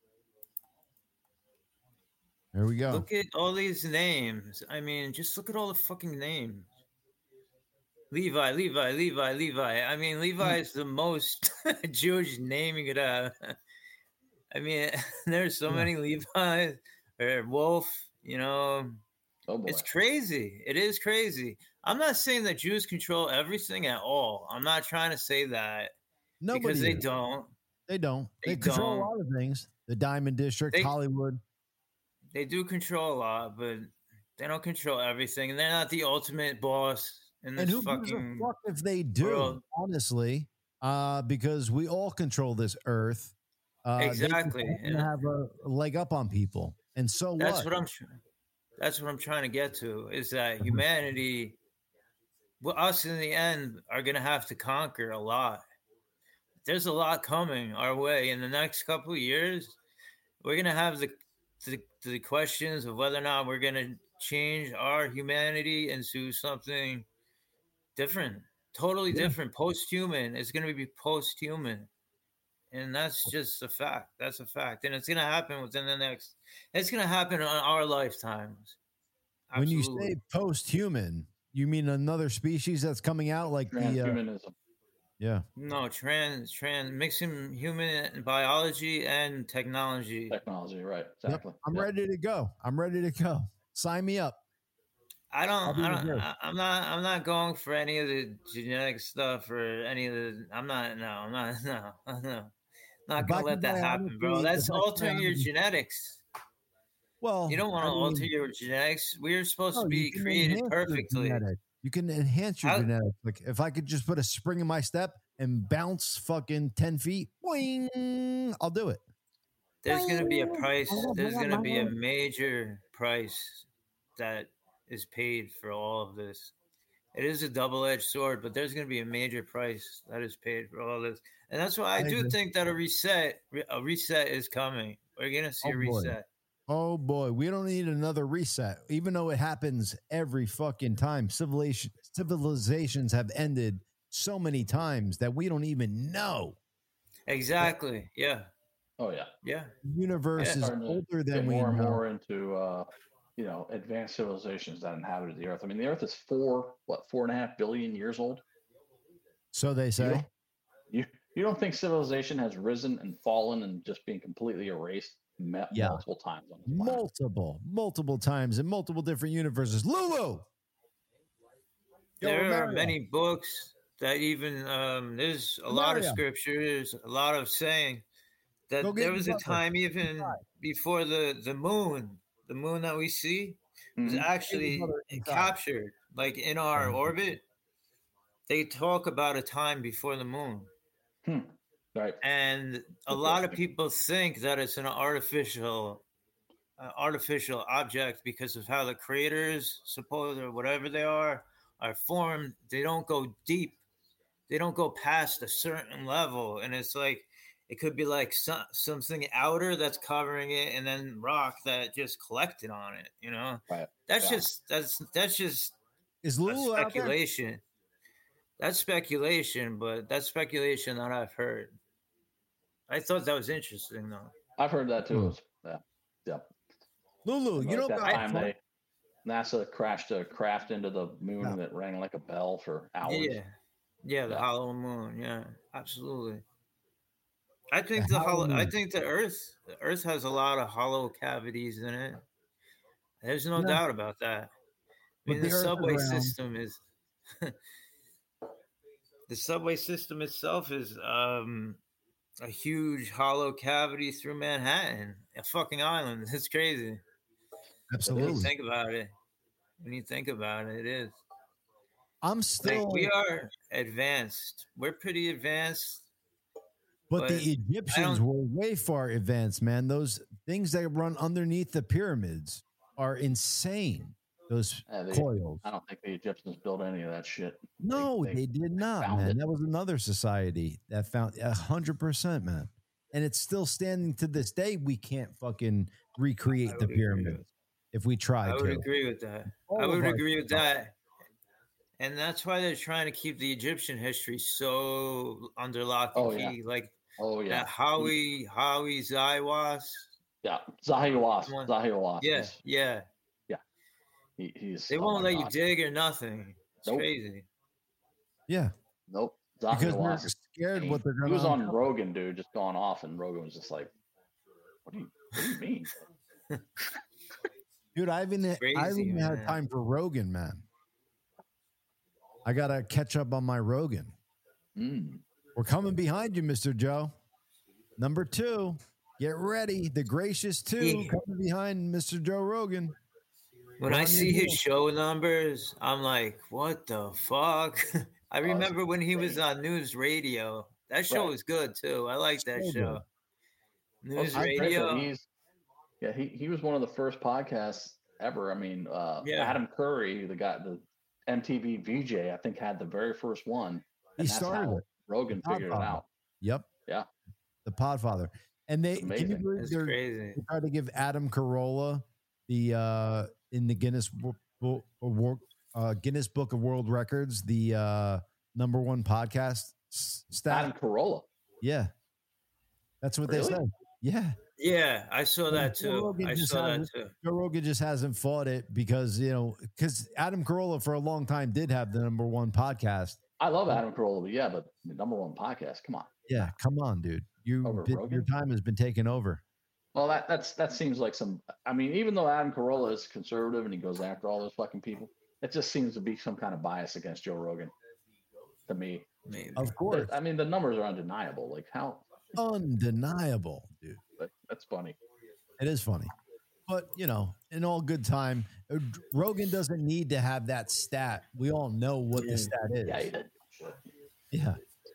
There we go.
Look at all these names. I mean, just look at all the fucking names. Levi, Levi, Levi, Levi. I mean, Levi is the most Jewish name you could have. I mean, there's so
Yeah.
many Levi's or Wolf. You know,
oh boy.
It's crazy. It is crazy. I'm not saying that Jews control everything at all. I'm not trying to say that.
Nobody
because they
is.
don't.
They don't. They,
They
control
don't.
a lot of things. The Diamond District,
They-
Hollywood.
They do control a lot, but they don't control everything, and they're not the ultimate boss in this
And who
fucking
gives a fuck if they do?
world.
Honestly, uh, because we all control this earth. Uh, they just
Exactly.
happen to
And
have a leg up on people, and so
that's
what?
what I'm. tr- That's what I'm trying to get to. Is that
Mm-hmm.
humanity? Well, us in the end are gonna have to conquer a lot. There's a lot coming our way in the next couple of years. We're gonna have the the, the questions of whether or not we're gonna change our humanity into something different, totally
Yeah.
different, post-human. It's gonna be post-human, and that's just a fact. That's a fact, and it's gonna happen within the next. It's gonna happen on our lifetimes.
When you
Absolutely.
say post-human, you mean another species that's coming out, like the uh,
Transhumanism.
yeah.
No, trans, trans, mixing human biology and technology.
Technology, right?
Yep.
Exactly.
I'm
Yep.
ready to go. I'm ready to go. Sign me up.
I
I'll
don't,
be
I don't,
reserved.
I, I'm not, I'm not going for any of the genetic stuff or any of the. I'm not, no, I'm not, no, no, not
If I
gonna
could
let that happen, bro.
biologically-
That's
if I could
altering your
biologically-
genetics.
Well,
You don't want
I
to
mean,
alter your genetics. We're supposed
no,
to
you
be
can
created
enhance your
perfectly.
genetics. You can enhance your
How-
genetics. Like if I could just put a spring in my step and bounce fucking ten feet, boing, I'll do it.
There's going to be a price. There's going to be a major price that is paid for all of this. It is a double-edged sword, but there's going to be a major price that is paid for all this, and that's why I,
I
do
agree.
think that a reset, a reset is coming. We're going to see
Oh,
a
boy.
reset.
Oh boy, we don't need another reset. Even though it happens every fucking time. Civilization civilizations have ended so many times that we don't even know.
Exactly. Yeah.
Oh yeah.
Yeah.
The universe
Yeah.
is
Starting to
older
get
than we
more and
know.
more into uh, you know, advanced civilizations that inhabited the Earth. I mean, the Earth is four, what, four and a half billion years old.
So they
You
say.
don't, you you don't think civilization has risen and fallen and just been completely erased me-
Yeah.
multiple times on this planet?
Multiple, multiple times in multiple different universes. Lulu. Yo,
There are
Romario.
many books that even um, there's a lot of
Romario.
scriptures, a lot of saying that
Go get
there
your
was a
brother.
time even before the the moon, the moon that we see was
Mhm.
actually
brother inside.
captured, like in our orbit. They talk about a time before the moon,
Hmm. Right.
and a lot of people think that it's an artificial, uh, artificial object because of how the craters, suppose or whatever they are, are formed. They don't go deep. They don't go past a certain level, and it's like it could be like some, something outer that's covering it, and then rock that just collected on it. You know,
Right.
that's
Yeah.
just that's that's just
Is
a
Lulu out there?
speculation. That's speculation, but that's speculation that I've heard. I thought that was interesting, though.
I've heard that too.
Hmm.
It's- Yeah. Yeah.
Lulu,
And
you
like
know
that
about
time they NASA crashed a craft into the moon
Yeah.
and it rang like a bell for hours.
Yeah, yeah, the
Yeah.
hollow moon. Yeah, absolutely. I think
The
the
hollow
hollow. I
moon.
think the Earth. The Earth has a lot of hollow cavities in it. There's no
Yeah.
doubt about that. I
But
mean,
the
the,
Earth is
subway
round.
system is. The subway system itself is um, a huge hollow cavity through Manhattan, a fucking island. It's crazy. When you
Absolutely.
think about it, when you think about it, it is.
I'm
Like,
still,
we are advanced. We're pretty advanced.
but
but
the
I
Egyptians
don't-
were way far advanced, man. Those things that run underneath the pyramids are insane. Those
Yeah, they-
coils.
I don't think the Egyptians built any of that shit.
No,
they-
they, did not,
found
man.
it.
That was another society that found a hundred percent, man. And it's still standing to this day. We can't fucking recreate
I
the
would agree
pyramid
with-
if we try
I would
to.
agree with that.
All
I
of
would
our
agree with
stuff.
that. And that's why they're trying to keep the Egyptian history so under lock and
Oh, yeah.
key. Like
Oh yeah.
that Howie, Howie Zaiwas.
Yeah. Zahiwas.
One-
Zahiwas.
Yeah,
is-
yeah.
He, he's.
They
oh
won't
my
let
God.
you dig or nothing. It's
Nope.
crazy.
Yeah,
Nope.
because they're
Zahiwas.
scared what they're going
He
to.
was on Rogan, dude, just going off, and Rogan was just like, "What do you? What do you mean?"
Dude, I haven't, I
Crazy,
haven't even had
man.
time for Rogan, man. I got to catch up on my Rogan.
Mm.
We're coming behind you, Mister Joe. Number two, get ready. The Gracious Two
Yeah.
coming behind Mister Joe Rogan.
When
We're
I
on your
see his
heels.
show numbers, I'm like, what the fuck? I remember when he was on News Radio. That show
Right.
was good too. I like that
So
show.
good.
Well,
News
it's
Radio.
crazy. He's yeah, he, he was one of the first podcasts ever. I mean, uh,
Yeah.
Adam Curry, the guy, the M T V V J, I think had the very first one.
He
And that's
started
how
it.
Rogan
The
figured it
Podfather.
out.
Yep.
Yeah.
The Podfather. And they,
It's
can you
amazing.
believe
It's
they're-
crazy.
they tried to give Adam Carolla the uh in the Guinness Wo- Wo- Wo- uh, Guinness Book of World Records the uh number one podcast s- stat.
Adam Carolla.
Yeah, that's what they
Really?
said. Yeah,
Yeah, I saw that
Joe
too.
Rogan
I
just
saw that
hasn't-
too.
Joe Rogan just hasn't fought it because you know because Adam Carolla for a long time did have the number one podcast.
I love Adam Carolla, but yeah, but the number one podcast. Come on.
Yeah, come on, dude. You
Over
been-
Rogan?
your time has been taken over.
Well, that that's that seems like some. I mean, even though Adam Carolla is conservative and he goes after all those fucking people, it just seems to be some kind of bias against Joe Rogan. To me,
Maybe.
Of course,
I mean, the numbers are undeniable. Like how,
undeniable, dude.
but that's funny.
It is funny. But, you know, in all good time, uh, Rogan doesn't need to have that stat. We all know what the stat is.
Yeah, he did.
Yeah.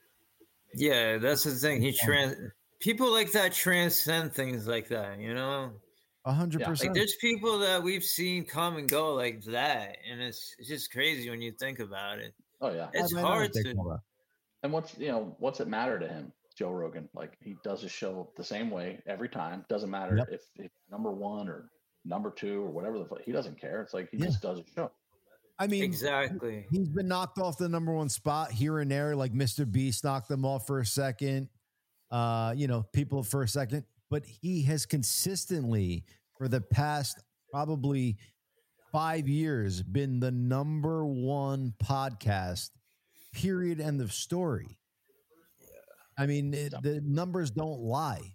Yeah, that's the thing. He trans people like that transcend things like that, you know?
A hundred
Yeah,
Like
percent.
there's people that we've seen come and go like that, and it's it's just crazy when you think about it.
Oh yeah.
It's
I might not
hard
take
to
all that.
And what's you know what's it matter to him, Joe Rogan? Like he does his show the same way every time. Doesn't matter
Yep.
if, if number one or number two or whatever the fuck. He doesn't care. It's like he
Yeah.
just does his show.
I mean,
exactly.
he's been knocked off the number one spot here and there, like Mister Beast knocked him off for a second. Uh, you know, people for a second, but he has consistently for the past probably five years been the number one podcast. Period. End of story. I mean, it, the numbers don't lie.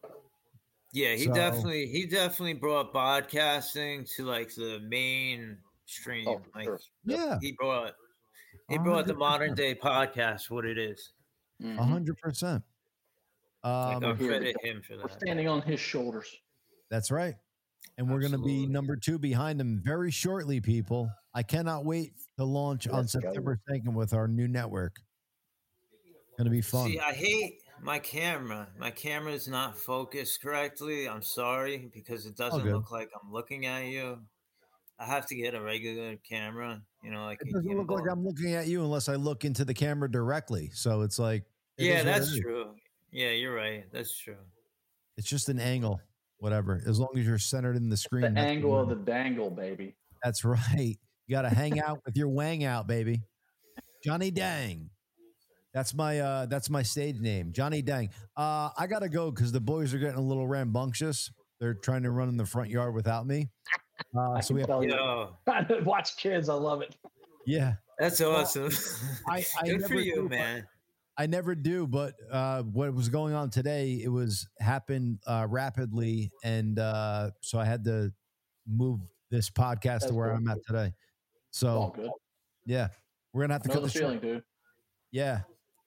Yeah, he
So-
definitely he definitely brought podcasting to like the mainstream.
Oh, for
like
sure.
Yeah,
he brought he brought the modern day podcast what it is.
Mhm.
a hundred percent.
Like,
Um,
I'll
here we
credit
go.
him for
We're
that.
standing on his shoulders.
That's right. And we're going to be
Absolutely.
number two behind him very shortly, people. I cannot wait to launch on
Let's go.
September second with our new network. Going to be fun.
See, I hate my camera. My camera is not focused correctly. I'm sorry because it doesn't
good.
look like I'm looking at you. I have to get a regular camera, you know, like
It
a
doesn't look like
gimbal.
I'm looking at you unless I look into the camera directly. So it's like, it
Yeah,
is what it
that's
is.
true. Yeah, you're right. That's true.
It's just an angle, whatever. As long as you're centered in the screen.
The
that's
angle of
good.
the dangle, baby.
That's right. You got to hang out with your wang out, baby. Johnny Dang. That's my uh that's my stage name, Johnny Dang. Uh I got to go cuz the boys are getting a little rambunctious. They're trying to run in the front yard without me. Uh
I
so we
can
have
tell you.
Yo,
Watch kids. I love it.
yeah.
that's awesome.
I- I
Good for
never
you,
do, but-
man.
I never do, but uh, what was going on today, it was happened uh, rapidly, and uh, so I had to move this podcast
That's
to where
cool.
I'm at today.
All
So
good.
yeah, we're gonna have to
Know
cut
the
the
feeling,
short.
dude.
Yeah,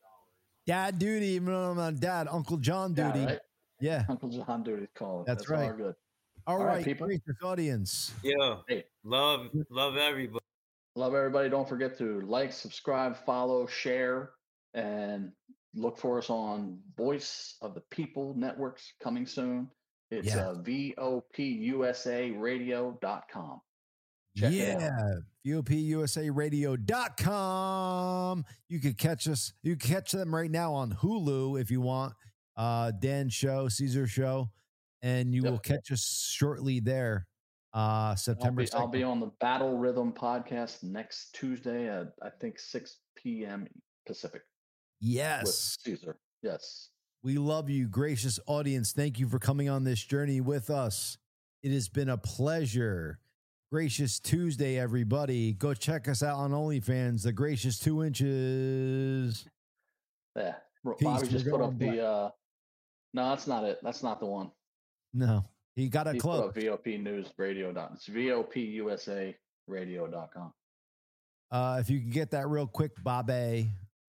dad duty, even though I'm not dad, Uncle John
Yeah,
duty.
right?
Yeah,
Uncle John duty calling.
That's right.
All good.
all
All right,
right,
people.
gracious audience.
Yo,
Hey,
love, love everybody.
love everybody. Don't forget to like, subscribe, follow, share, and look for us on Voice of the People Networks coming soon. It's
Yeah.
uh, V O P U S A radio dot com. Check it out.
yeah, V O P U S A radio dot com. You could catch us. You can catch them right now on Hulu if you want. Uh, Dan Show, Caesar Show, and you
Yep.
will catch us shortly there. Uh,
I'll
September
be, I'll be
second.
on the Battle Rhythm podcast next Tuesday at I think six p.m. Pacific with
Yes,
Caesar. Yes.
we love you, gracious audience. Thank you for coming on this journey with us. It has been a pleasure. Gracious Tuesday, everybody. Go check us out on OnlyFans, the Gracious Two Inches.
Yeah. Ro-
Peace.
Bobby just
We're
put
going
up the. Uh, no, that's not it. That's not the one.
No. He got a
He
club.
put up V O P News Radio. It's V O P U S A radio dot com.
Uh, if you can get that real quick, Bobby,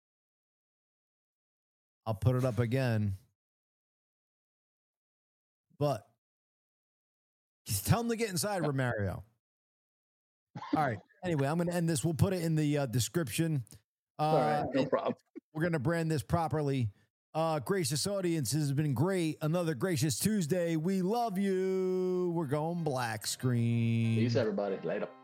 I'll put it up again. But just tell him to get inside, Romario. All right. Anyway, I'm going to end this. We'll put it in the uh, description. Uh,
All right, no problem.
We're going to brand this properly. Uh, gracious audience, has been great. Another gracious Tuesday. We love you. We're going black screen.
Peace, everybody. Later.